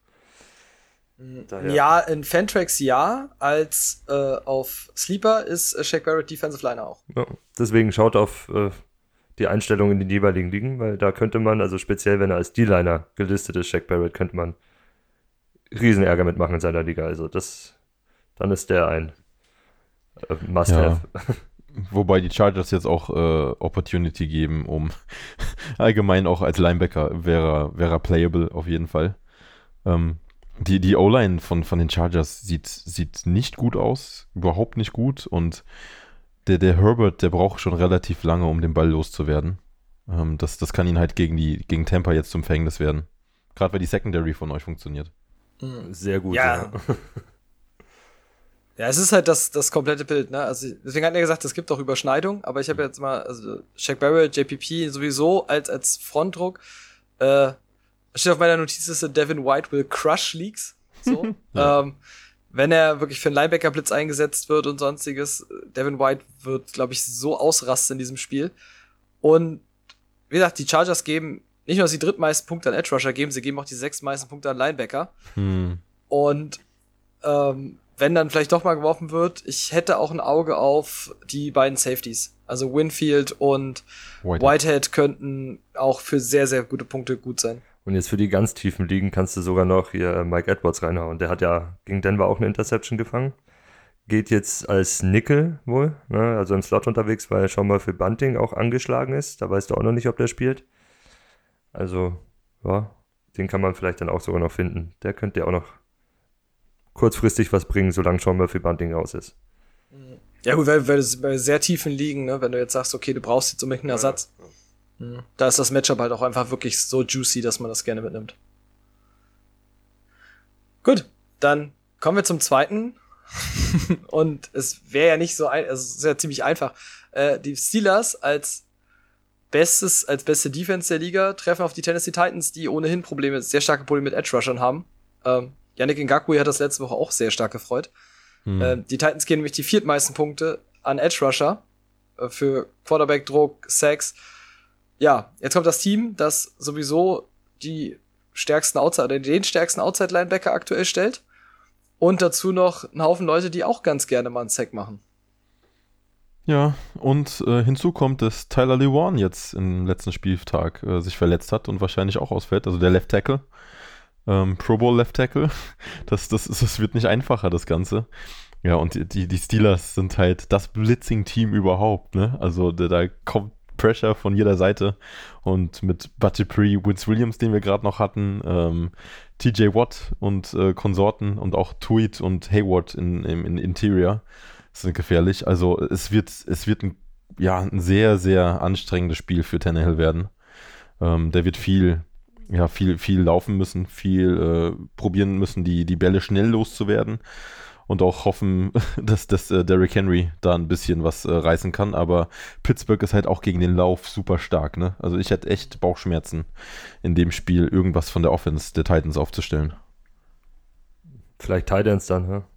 Daher. Ja, in Fantrax ja, als äh, auf Sleeper ist äh, Shaq Barrett Defensive Liner auch. Ja, deswegen schaut auf äh, die Einstellungen in den jeweiligen Ligen, weil da könnte man, also speziell wenn er als D-Liner gelistet ist, Shaq Barrett, könnte man Riesenärger mitmachen in seiner Liga. Also das, dann ist der ein äh, Must-Have. Ja. Wobei die Chargers jetzt auch äh, Opportunity geben, um allgemein auch als Linebacker wäre wäre playable auf jeden Fall. Ähm, Die, die O-Line von, von den Chargers sieht, sieht nicht gut aus, überhaupt nicht gut und der, der Herbert, der braucht schon relativ lange, um den Ball loszuwerden. Ähm, das, das kann ihn halt gegen, die, gegen Tampa jetzt zum Verhängnis werden. Gerade weil die Secondary von euch funktioniert. Sehr gut, ja. ja. Ja, es ist halt das, das komplette Bild, ne? Also deswegen hat er gesagt, es gibt auch Überschneidungen, aber ich habe jetzt mal, also Shaq Barrett, J P P sowieso als, als Frontdruck, äh, steht auf meiner Notizliste, Devin White will crush Leagues. So. ja. ähm, wenn er wirklich für einen Linebacker-Blitz eingesetzt wird und sonstiges, Devin White wird, glaube ich, so ausrasten in diesem Spiel. Und wie gesagt, die Chargers geben nicht nur dass die drittmeisten Punkte an Edge Rusher geben, sie geben auch die sechstmeisten Punkte an Linebacker. Hm. Und ähm, wenn dann vielleicht doch mal geworfen wird, ich hätte auch ein Auge auf die beiden Safeties. Also Winfield und Whitehead, Whitehead könnten auch für sehr, sehr gute Punkte gut sein. Und jetzt für die ganz tiefen Ligen kannst du sogar noch hier Mike Edwards reinhauen. Der hat ja gegen Denver auch eine Interception gefangen. Geht jetzt als Nickel wohl, ne? Also im Slot unterwegs, weil er schon mal für Bunting auch angeschlagen ist. Da weißt du auch noch nicht, ob der spielt. Also, ja, den kann man vielleicht dann auch sogar noch finden. Der könnte ja auch noch kurzfristig was bringen, solange schon mal für Bunting raus ist. Ja gut, weil, weil es bei sehr tiefen Ligen, ne, wenn du jetzt sagst, okay, du brauchst jetzt unbedingt einen Ersatz, ja, ja. Da ist das Matchup halt auch einfach wirklich so juicy, dass man das gerne mitnimmt. Gut, dann kommen wir zum zweiten. Und es wäre ja nicht so ein, also es ist ja ziemlich einfach. Äh, die Steelers als bestes, als beste Defense der Liga treffen auf die Tennessee Titans, die ohnehin Probleme, sehr starke Probleme mit Edge-Rushern haben. Ähm, Yannick Ngakoue hat das letzte Woche auch sehr stark gefreut. Hm. Äh, die Titans gehen nämlich die viertmeisten Punkte an Edge-Rusher äh, für Quarterback-Druck, Sacks. Ja, jetzt kommt das Team, das sowieso die stärksten Outside, den stärksten Outside-Linebacker aktuell stellt. Und dazu noch einen Haufen Leute, die auch ganz gerne mal einen Sack machen. Ja, und äh, hinzu kommt, dass Tyler Lewan jetzt im letzten Spieltag äh, sich verletzt hat und wahrscheinlich auch ausfällt, also der Left Tackle. Ähm, Pro Bowl Left Tackle. Das, das, das wird nicht einfacher, das Ganze. Ja, und die, die Steelers sind halt das Blitzing-Team überhaupt, ne? Also da, da kommt Pressure von jeder Seite und mit Buttipree, Vince Williams, den wir gerade noch hatten, ähm, T J Watt und äh, Konsorten und auch Tweed und Hayward in, im in Interior sind gefährlich. Also es wird, es wird ein, ja, ein sehr, sehr anstrengendes Spiel für Tannehill werden. Ähm, der wird viel ja, viel, viel laufen müssen, viel äh, probieren müssen, die, die Bälle schnell loszuwerden und auch hoffen, dass, dass äh, Derrick Henry da ein bisschen was äh, reißen kann, aber Pittsburgh ist halt auch gegen den Lauf super stark, ne? Also ich hätte echt Bauchschmerzen in dem Spiel, irgendwas von der Offense der Titans aufzustellen. Vielleicht Titans dann, ja?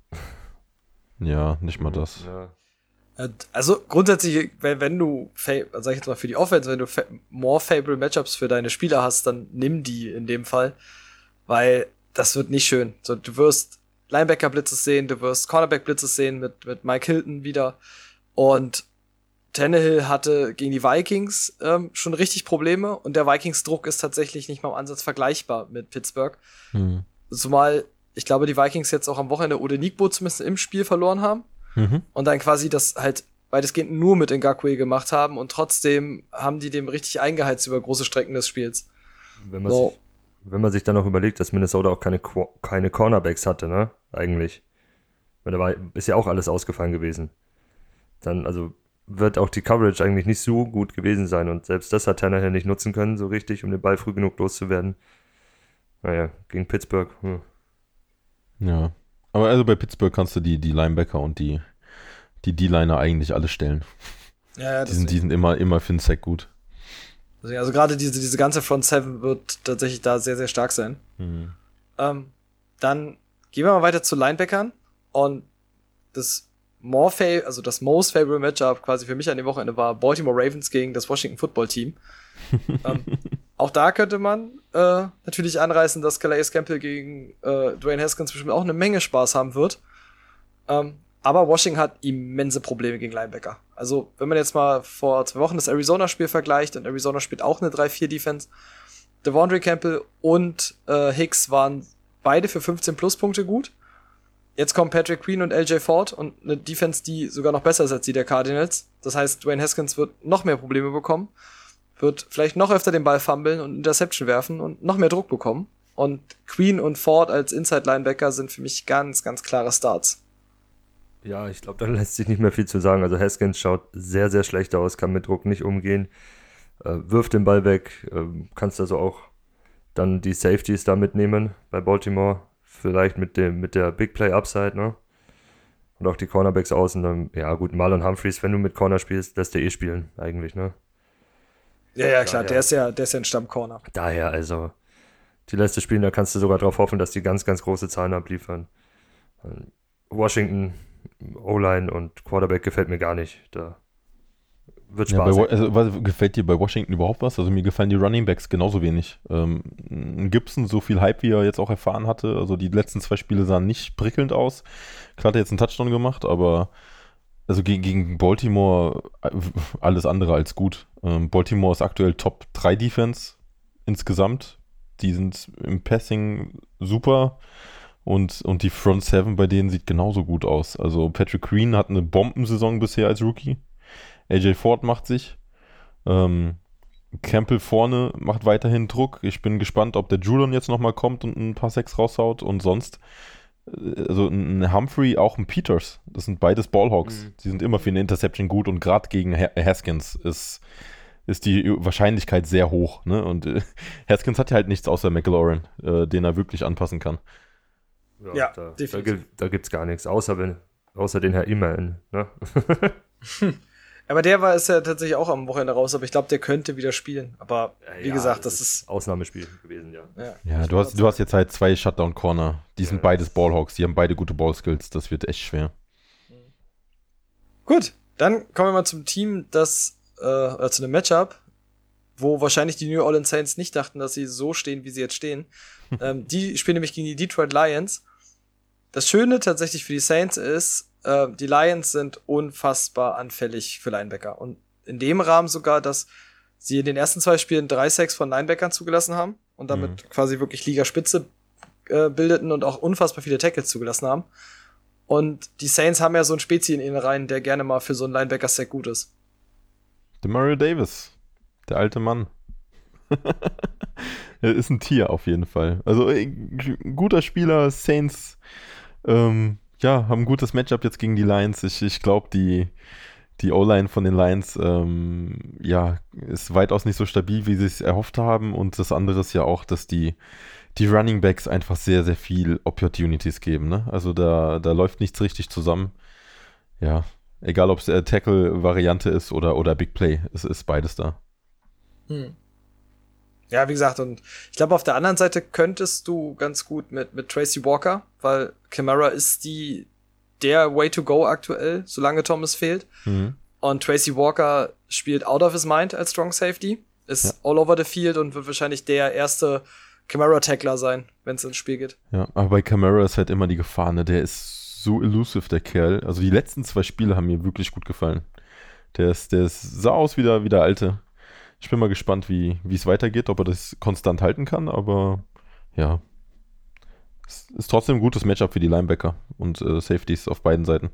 Ja, nicht mal das. Ja. Also grundsätzlich, wenn, wenn du, sag ich jetzt mal für die Offense, wenn du fa- more favorable Matchups für deine Spieler hast, dann nimm die in dem Fall, weil das wird nicht schön. So, du wirst Linebacker-Blitzes sehen, du wirst Cornerback-Blitzes sehen mit, mit Mike Hilton wieder und Tannehill hatte gegen die Vikings ähm, schon richtig Probleme und der Vikings-Druck ist tatsächlich nicht mal im Ansatz vergleichbar mit Pittsburgh. Hm. Zumal, ich glaube, die Vikings jetzt auch am Wochenende Odenigbo zumindest im Spiel verloren haben. Mhm. Und dann quasi das halt weitestgehend nur mit Ngakoue gemacht haben und trotzdem haben die dem richtig eingeheizt über große Strecken des Spiels. Wenn man, so. sich, wenn man sich dann noch überlegt, dass Minnesota auch keine, keine Cornerbacks hatte, ne, eigentlich. Weil da war, ist ja auch alles ausgefallen gewesen. Dann, also, wird auch die Coverage eigentlich nicht so gut gewesen sein und selbst das hat Tannehill nicht nutzen können, so richtig, um den Ball früh genug loszuwerden. Naja, gegen Pittsburgh, hm. Ja. Aber also bei Pittsburgh kannst du die, die Linebacker und die, die D-Liner eigentlich alle stellen. Ja, ja, die, sind, die sind immer, immer für den Sack gut. Also, also gerade diese, diese ganze Front Seven wird tatsächlich da sehr, sehr stark sein. Mhm. Ähm, dann gehen wir mal weiter zu Linebackern. Und das more fav- also das most favorable Matchup quasi für mich an dem Wochenende war Baltimore Ravens gegen das Washington Football Team. ähm, auch da könnte man äh, natürlich anreißen, dass Calais Campbell gegen äh, Dwayne Haskins bestimmt auch eine Menge Spaß haben wird. Ähm, aber Washington hat immense Probleme gegen Linebacker. Also, wenn man jetzt mal vor zwei Wochen das Arizona-Spiel vergleicht, und Arizona spielt auch eine drei vier Defense, Devondre Campbell und äh, Hicks waren beide für fünfzehn Pluspunkte gut. Jetzt kommen Patrick Queen und L J Ford und eine Defense, die sogar noch besser ist als die der Cardinals. Das heißt, Dwayne Haskins wird noch mehr Probleme bekommen, wird vielleicht noch öfter den Ball fummeln und Interception werfen und noch mehr Druck bekommen. Und Queen und Ford als Inside-Linebacker sind für mich ganz, ganz klare Starts. Ja, ich glaube, da lässt sich nicht mehr viel zu sagen. Also Haskins schaut sehr, sehr schlecht aus, kann mit Druck nicht umgehen, äh, wirft den Ball weg, äh, kannst also auch dann die Safeties da mitnehmen bei Baltimore, vielleicht mit dem mit der Big Play Upside, ne? Und auch die Cornerbacks außen, dann, ja gut, Marlon Humphreys, wenn du mit Corner spielst, lässt der eh spielen, eigentlich, ne? Ja, ja, klar, Daher, der ist ja, der ist ja ein Stammcorner. Daher, also, die lässt du spielen, da kannst du sogar darauf hoffen, dass die ganz, ganz große Zahlen abliefern. Washington, O-Line und Quarterback gefällt mir gar nicht. Da wird Ja, Spaß. bei, also, was, gefällt dir bei Washington überhaupt was? Also mir gefallen die Running Backs genauso wenig. Ähm, Gibson, so viel Hype, wie er jetzt auch erfahren hatte, also die letzten zwei Spiele sahen nicht prickelnd aus. Klar hat er jetzt einen Touchdown gemacht, aber also gegen, gegen Baltimore alles andere als gut. Ähm, Baltimore ist aktuell Top drei Defense insgesamt. Die sind im Passing super. Und, und die Front Seven bei denen sieht genauso gut aus. Also Patrick Queen hat eine Bombensaison bisher als Rookie. A J Ford macht sich. Ähm, Campbell vorne macht weiterhin Druck. Ich bin gespannt, ob der Judon jetzt nochmal kommt und ein paar Sacks raushaut. Und sonst, also ein Humphrey, auch ein Peters. Das sind beides Ballhawks. Mhm. Die sind immer für eine Interception gut. Und gerade gegen Haskins ist, ist die Wahrscheinlichkeit sehr hoch. Ne? Und äh, Haskins hat ja halt nichts außer McLaurin, äh, den er wirklich anpassen kann. Ja, Ja, da, definitiv. da, da gibt es gar nichts, außer, wenn, außer den Herr Immerhin. Ne? Aber der war ist ja tatsächlich auch am Wochenende raus, aber ich glaube, der könnte wieder spielen. Aber wie Ja, gesagt, das ist. Ausnahmespiel gewesen, ja. Ja, Ja, du hast, du hast jetzt halt zwei Shutdown-Corner. Die sind Ja. beides Ballhawks. Die haben beide gute Ballskills. Das wird echt schwer. Gut, dann kommen wir mal zum Team, das, äh, oder zu einem Matchup, wo wahrscheinlich die New Orleans Saints nicht dachten, dass sie so stehen, wie sie jetzt stehen. ähm, die spielen nämlich gegen die Detroit Lions. Das Schöne tatsächlich für die Saints ist, äh, die Lions sind unfassbar anfällig für Linebacker. Und in dem Rahmen sogar, dass sie in den ersten zwei Spielen drei Sacks von Linebackern zugelassen haben und damit Mhm. quasi wirklich Ligaspitze äh, bildeten und auch unfassbar viele Tackles zugelassen haben. Und die Saints haben ja so einen Spezi in ihren Reihen, der gerne mal für so einen Linebacker-Sack gut ist. Demario Davis, der alte Mann. Er ist ein Tier auf jeden Fall. Also äh, g- guter Spieler, Saints, ähm, ja, haben ein gutes Matchup jetzt gegen die Lions. Ich, ich glaube, die, die O-Line von den Lions, ähm, ja, ist weitaus nicht so stabil, wie sie es erhofft haben. Und das andere ist ja auch, dass die, die Running Backs einfach sehr, sehr viel Opportunities geben. Ne? Also da, da läuft nichts richtig zusammen. Ja, egal ob es äh, Tackle-Variante ist oder, oder Big Play, es ist beides da. Hm. Ja, wie gesagt, und ich glaube, auf der anderen Seite könntest du ganz gut mit, mit Tracy Walker, weil Kamara ist die, der Way to go aktuell, solange Thomas fehlt. Mhm. Und Tracy Walker spielt out of his mind als Strong Safety, ist Ja. all over the field und wird wahrscheinlich der erste Kamara-Tackler sein, wenn es ins Spiel geht. Ja, aber bei Kamara ist halt immer die Gefahr, ne? Der ist so elusive, der Kerl. Also die letzten zwei Spiele haben mir wirklich gut gefallen. Der ist, der ist, sah aus wie der, wie der Alte. Ich bin mal gespannt, wie wie es weitergeht, ob er das konstant halten kann, aber ja. Es ist trotzdem ein gutes Matchup für die Linebacker und äh, Safeties auf beiden Seiten.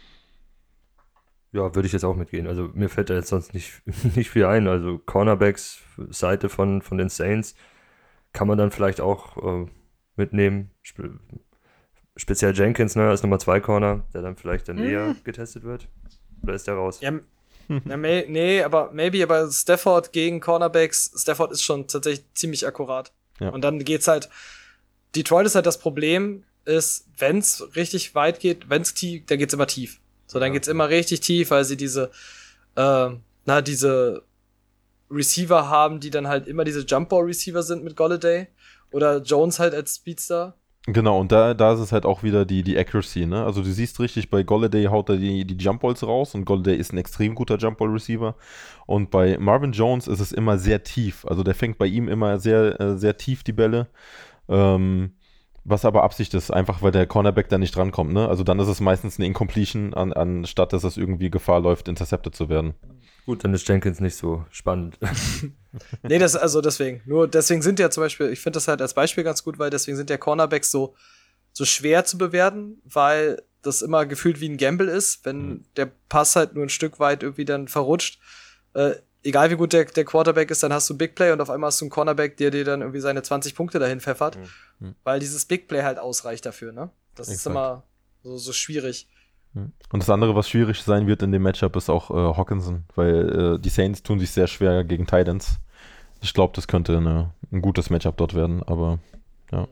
Ja, würde ich jetzt auch mitgehen. Also mir fällt da jetzt sonst nicht, nicht viel ein. Also Cornerbacks, Seite von, von den Saints, kann man dann vielleicht auch äh, mitnehmen. Spe speziell Jenkins, ne, als Nummer zwei Corner, der dann vielleicht dann eher getestet wird. Oder ist der raus? Ja, ja may, nee, aber maybe, aber Stafford gegen Cornerbacks, Stafford ist schon tatsächlich ziemlich akkurat. Ja. Und dann geht's halt, Detroit ist halt das Problem, ist, wenn's richtig weit geht, wenn's tief, dann geht's immer tief. So, dann Ja. geht's immer richtig tief, weil sie diese, äh, na, diese Receiver haben, die dann halt immer diese Jump-Ball-Receiver sind mit Golladay. Oder Jones halt als Speedster. Genau, und da, da ist es halt auch wieder die, die Accuracy, ne? Also du siehst richtig, bei Golladay haut er die, die Jumpballs raus und Golladay ist ein extrem guter Jumpball-Receiver. Und bei Marvin Jones ist es immer sehr tief. Also der fängt bei ihm immer sehr, äh, sehr tief die Bälle. Ähm, was aber Absicht ist, einfach weil der Cornerback da nicht drankommt, ne? Also dann ist es meistens eine Incompletion, an, anstatt dass es irgendwie Gefahr läuft, intercepted zu werden. Gut, dann ist Jenkins nicht so spannend. Nee, das, also deswegen. Nur deswegen sind ja zum Beispiel, ich finde das halt als Beispiel ganz gut, weil deswegen sind ja Cornerbacks so, so schwer zu bewerten, weil das immer gefühlt wie ein Gamble ist, wenn mhm. der Pass halt nur ein Stück weit irgendwie dann verrutscht. Äh, egal wie gut der, der Quarterback ist, dann hast du ein Big Play und auf einmal hast du einen Cornerback, der dir dann irgendwie seine zwanzig Punkte dahin pfeffert, mhm. weil dieses Big Play halt ausreicht dafür, ne? Das Exakt. Ist immer so, so schwierig. Und das andere, was schwierig sein wird in dem Matchup, ist auch äh, Hockenson, weil äh, die Saints tun sich sehr schwer gegen Titans. Ich glaube, das könnte eine, ein gutes Matchup dort werden, aber ja.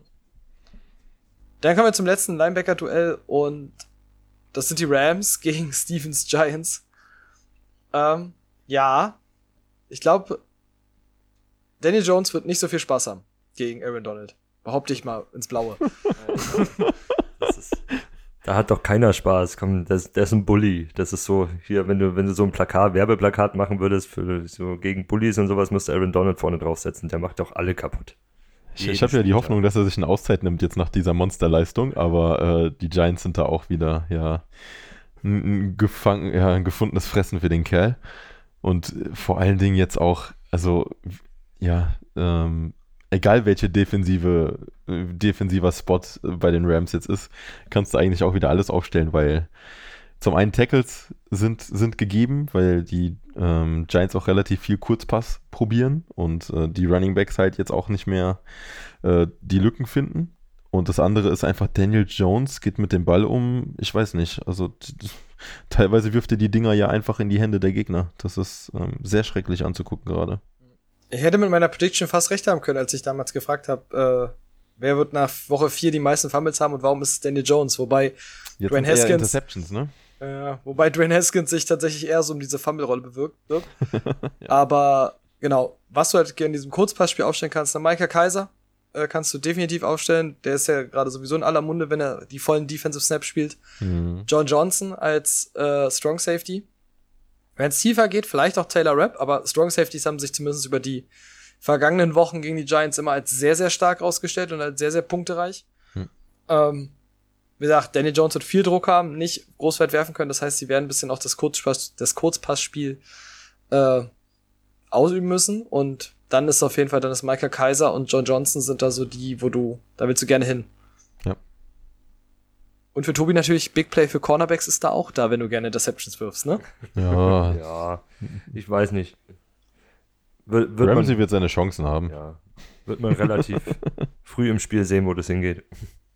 Dann kommen wir zum letzten Linebacker-Duell und das sind die Rams gegen Stephens Giants. Ähm, ja, ich glaube, Daniel Jones wird nicht so viel Spaß haben gegen Aaron Donald. Behaupte ich mal ins Blaue. Das ist Da hat doch keiner Spaß. Komm, das, der ist ein Bully. Das ist so, hier, wenn du, wenn du so ein Plakat, Werbeplakat machen würdest für so gegen Bullies und sowas, musst du Aaron Donald vorne draufsetzen. Der macht doch alle kaputt. Ich, ich habe ja die Hoffnung, dass er sich eine Auszeit nimmt jetzt nach dieser Monsterleistung, aber äh, die Giants sind da auch wieder, ja, ein, ein, gefang, ja, ein gefundenes Fressen für den Kerl. Und äh, vor allen Dingen jetzt auch, also, ja, ähm, egal welche defensive, äh, defensiver Spot bei den Rams jetzt ist, kannst du eigentlich auch wieder alles aufstellen, weil zum einen Tackles sind, sind gegeben, weil die ähm, Giants auch relativ viel Kurzpass probieren und äh, die Running Backs halt jetzt auch nicht mehr äh, die Lücken finden. Und das andere ist einfach, Daniel Jones geht mit dem Ball um, ich weiß nicht, also t- teilweise wirft er die Dinger ja einfach in die Hände der Gegner. Das ist ähm, sehr schrecklich anzugucken gerade. Ich hätte mit meiner Prediction fast recht haben können, als ich damals gefragt habe, äh, wer wird nach Woche vier die meisten Fumbles haben und warum ist es Daniel Jones? Wobei Jetzt Dwayne sind eher Haskins, Interceptions, ne? äh, wobei Dwayne Haskins sich tatsächlich eher so um diese Fumble-Rolle bewirkt wird. Ja. Aber genau, was du halt gerne in diesem Kurzpassspiel aufstellen kannst, dann Micah Kaiser äh, kannst du definitiv aufstellen. Der ist ja gerade sowieso in aller Munde, wenn er die vollen Defensive Snaps spielt. Mhm. John Johnson als äh, Strong Safety. Wenn es tiefer geht, vielleicht auch Taylor Rapp, aber Strong Safeties haben sich zumindest über die vergangenen Wochen gegen die Giants immer als sehr, sehr stark rausgestellt und als sehr, sehr punktereich. Hm. Ähm, wie gesagt, Daniel Jones wird viel Druck haben, nicht groß weit werfen können. Das heißt, sie werden ein bisschen auch das, Kurzpass, das Kurzpassspiel äh, ausüben müssen. Und dann ist auf jeden Fall, dann ist Micah Kaiser und John Johnson sind da so die, wo du, da willst du gerne hin. Ja. Und für Tobi natürlich, Big Play für Cornerbacks ist da auch da, wenn du gerne Interceptions wirfst, ne? Ja. Ja, ich weiß nicht. Wird, wird Ramsey man, wird seine Chancen haben. Ja, wird man relativ früh im Spiel sehen, wo das hingeht.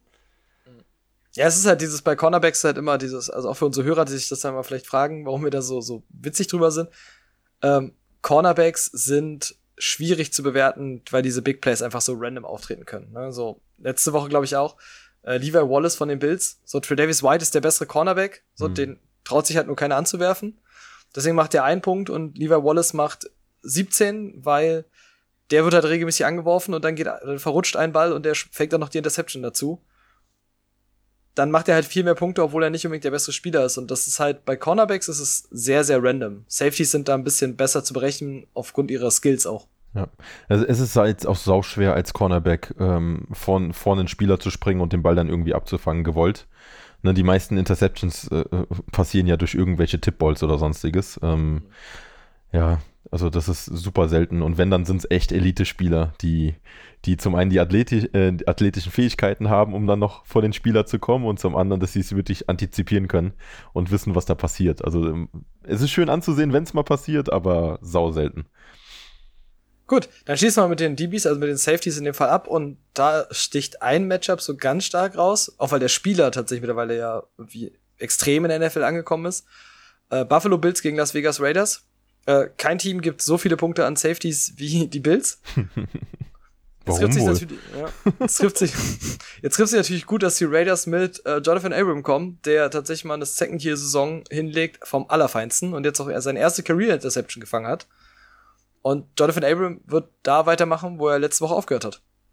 Ja, es ist halt dieses, bei Cornerbacks halt immer dieses, also auch für unsere Hörer, die sich das dann mal vielleicht fragen, warum wir da so, so witzig drüber sind. Ähm, Cornerbacks sind schwierig zu bewerten, weil diese Big Plays einfach so random auftreten können. Ne? So, letzte Woche glaube ich auch, äh, Levi Wallace von den Bills, so Tre'Davious White ist der bessere Cornerback, so mhm. den traut sich halt nur keiner anzuwerfen. Deswegen macht der einen Punkt und Levi Wallace macht siebzehn, weil der wird halt regelmäßig angeworfen und dann geht, dann verrutscht ein Ball und der fängt dann noch die Interception dazu. Dann macht er halt viel mehr Punkte, obwohl er nicht unbedingt der bessere Spieler ist. Und das ist halt, bei Cornerbacks ist es sehr, sehr random. Safeties sind da ein bisschen besser zu berechnen, aufgrund ihrer Skills auch. Ja, also es ist halt auch sauschwer als Cornerback ähm, von vorne einen Spieler zu springen und den Ball dann irgendwie abzufangen, gewollt. Ne, die meisten Interceptions äh, passieren ja durch irgendwelche Tipballs oder sonstiges. Ähm, mhm. Ja, also das ist super selten. Und wenn, dann sind es echt Elite-Spieler, die, die zum einen die Athleti- äh, athletischen Fähigkeiten haben, um dann noch vor den Spieler zu kommen und zum anderen, dass sie es wirklich antizipieren können und wissen, was da passiert. Also ähm, es ist schön anzusehen, wenn es mal passiert, aber sau selten. Gut, dann schließen wir mit den D Bs, also mit den Safeties in dem Fall ab und da sticht ein Matchup so ganz stark raus, auch weil der Spieler tatsächlich mittlerweile ja wie extrem in der N F L angekommen ist. Äh, Buffalo Bills gegen Las Vegas Raiders. Äh, kein Team gibt so viele Punkte an Safeties wie die Bills. Jetzt trifft sich natürlich, ja, jetzt trifft sich, jetzt trifft sich natürlich gut, dass die Raiders mit äh, Jonathan Abram kommen, der tatsächlich mal eine Second-Year-Saison hinlegt vom Allerfeinsten und jetzt auch seine erste Career-Interception gefangen hat. Und Jonathan Abram wird da weitermachen, wo er letzte Woche aufgehört hat.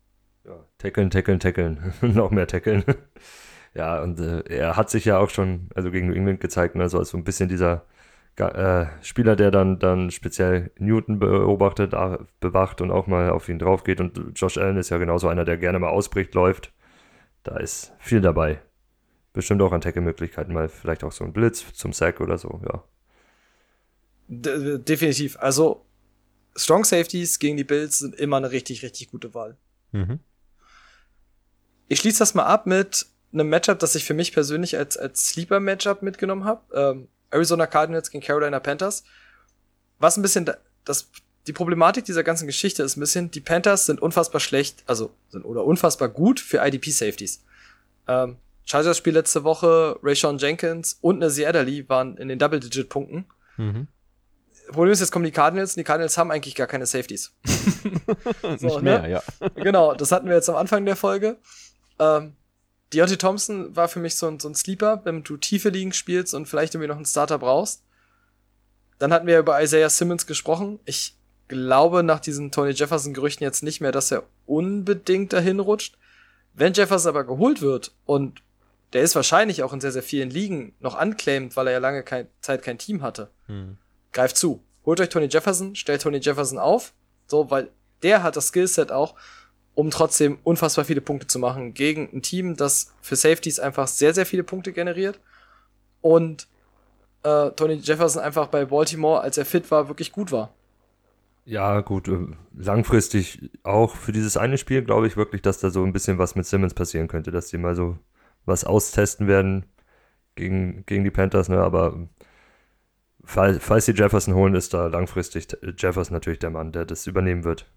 Ja, tackeln, tackeln, tackeln. Noch mehr tackeln. Ja, und äh, er hat sich ja auch schon, also gegen New England gezeigt, ne, so als so ein bisschen dieser äh, Spieler, der dann, dann speziell Newton beobachtet, äh, bewacht und auch mal auf ihn drauf geht. Und Josh Allen ist ja genauso einer, der gerne mal ausbricht, läuft. Da ist viel dabei. Bestimmt auch an Tackle-Möglichkeiten, mal vielleicht auch so ein Blitz zum Sack oder so, ja. De- definitiv. Also, Strong Safeties gegen die Bills sind immer eine richtig, richtig gute Wahl. Mhm. Ich schließe das mal ab mit einem Matchup, das ich für mich persönlich als, als Sleeper-Matchup mitgenommen habe. Ähm, Arizona Cardinals gegen Carolina Panthers. Was ein bisschen da, das, die Problematik dieser ganzen Geschichte ist ein bisschen, die Panthers sind unfassbar schlecht, also sind oder unfassbar gut für I D P-Safeties. Ähm, Chargers Spiel letzte Woche, Rayshon Jenkins und Nazir Adderley waren in den Double-Digit-Punkten. Mhm. Problem ist, jetzt kommen die Cardinals und die Cardinals haben eigentlich gar keine Safeties. So, Nicht mehr, ne? ja. Genau, das hatten wir jetzt am Anfang der Folge. Ähm, Deontay Thompson war für mich so ein, so ein Sleeper, wenn du tiefe Ligen spielst und vielleicht irgendwie noch einen Starter brauchst. Dann hatten wir über Isaiah Simmons gesprochen. Ich glaube nach diesen Tony Jefferson-Gerüchten jetzt nicht mehr, dass er unbedingt dahin rutscht. Wenn Jefferson aber geholt wird und der ist wahrscheinlich auch in sehr, sehr vielen Ligen noch unclaimed, weil er ja lange kein, Zeit kein Team hatte, Hm. greift zu. Holt euch Tony Jefferson, stellt Tony Jefferson auf, so, weil der hat das Skillset auch, um trotzdem unfassbar viele Punkte zu machen gegen ein Team, das für Safeties einfach sehr, sehr viele Punkte generiert. Und äh, Tony Jefferson einfach bei Baltimore, als er fit war, wirklich gut war. Ja, gut, äh, langfristig auch für dieses eine Spiel glaube ich wirklich, dass da so ein bisschen was mit Simmons passieren könnte, dass die mal so was austesten werden gegen, gegen die Panthers, ne, aber fall, falls sie Jefferson holen, ist da langfristig Jefferson natürlich der Mann, der das übernehmen wird.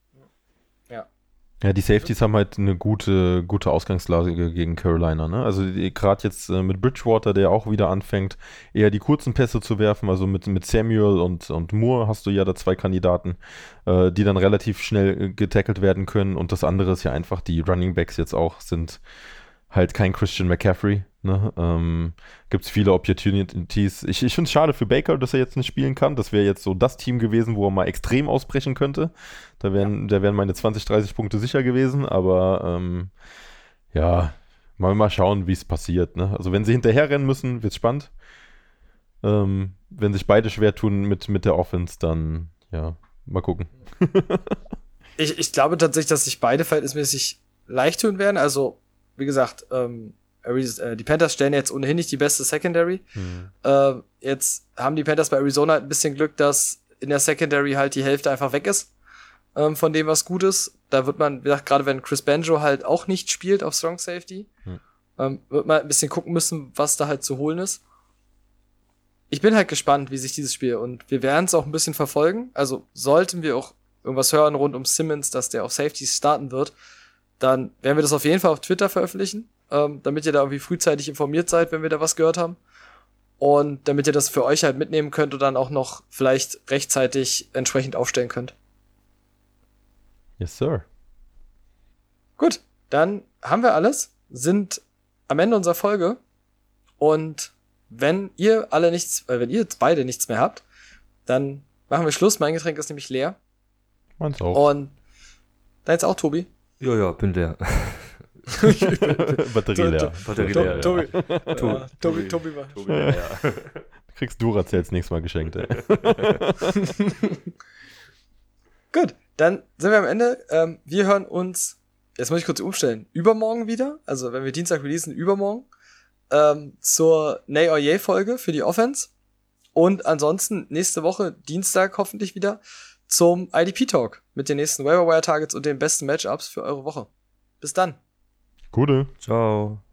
Ja, die Safeties haben halt eine gute, gute Ausgangslage gegen Carolina, ne? Also gerade jetzt äh, mit Bridgewater, der auch wieder anfängt, eher die kurzen Pässe zu werfen, also mit, mit Samuel und, und Moore hast du ja da zwei Kandidaten, äh, die dann relativ schnell äh, getackelt werden können, und das andere ist ja einfach, die Running Backs jetzt auch sind halt kein Christian McCaffrey, ne? Ähm, gibt es viele Opportunities. Ich, ich finde es schade für Baker, dass er jetzt nicht spielen kann. Das wäre jetzt so das Team gewesen, wo er mal extrem ausbrechen könnte. Da wären, ja. da wären meine zwanzig, dreißig Punkte sicher gewesen, aber ähm, ja, mal, mal schauen, wie es passiert, ne? Also wenn sie hinterher rennen müssen, wird es spannend. Ähm, wenn sich beide schwer tun mit, mit der Offense, dann ja, mal gucken. ich, ich glaube tatsächlich, dass sich beide verhältnismäßig leicht tun werden. Also, wie gesagt, ähm, die Panthers stellen jetzt ohnehin nicht die beste Secondary. Hm. Äh, jetzt haben die Panthers bei Arizona ein bisschen Glück, dass in der Secondary halt die Hälfte einfach weg ist ähm, von dem, was gut ist. Da wird man, wie gesagt, gerade wenn Chris Banjo halt auch nicht spielt auf Strong Safety, Hm. ähm, wird man ein bisschen gucken müssen, was da halt zu holen ist. Ich bin halt gespannt, wie sich dieses Spiel, und wir werden es auch ein bisschen verfolgen. Also sollten wir auch irgendwas hören rund um Simmons, dass der auf Safety starten wird, dann werden wir das auf jeden Fall auf Twitter veröffentlichen, ähm, damit ihr da irgendwie frühzeitig informiert seid, wenn wir da was gehört haben. Und damit ihr das für euch halt mitnehmen könnt und dann auch noch vielleicht rechtzeitig entsprechend aufstellen könnt. Yes, sir. Gut, dann haben wir alles, sind am Ende unserer Folge. Und wenn ihr alle nichts, äh, wenn ihr jetzt beide nichts mehr habt, dann machen wir Schluss. Mein Getränk ist nämlich leer. Meins auch. Und deins auch, Tobi? Ja, ja, bin leer. Batterie leer. Batterie leer, ja. Tobi, Tobi, Tobi, Tobi war. Tobi, ja. Du kriegst Duracell nächstes Mal geschenkt, ey. Gut, dann sind wir am Ende. Ähm, wir hören uns, jetzt muss ich kurz umstellen, übermorgen wieder. Also wenn wir Dienstag releasen, übermorgen. Ähm, zur Nay or Yay Folge für die Offense. Und ansonsten nächste Woche, Dienstag hoffentlich wieder, zum I D P Talk mit den nächsten Waiver Wire Targets und den besten Matchups für eure Woche. Bis dann. Gute. Ciao.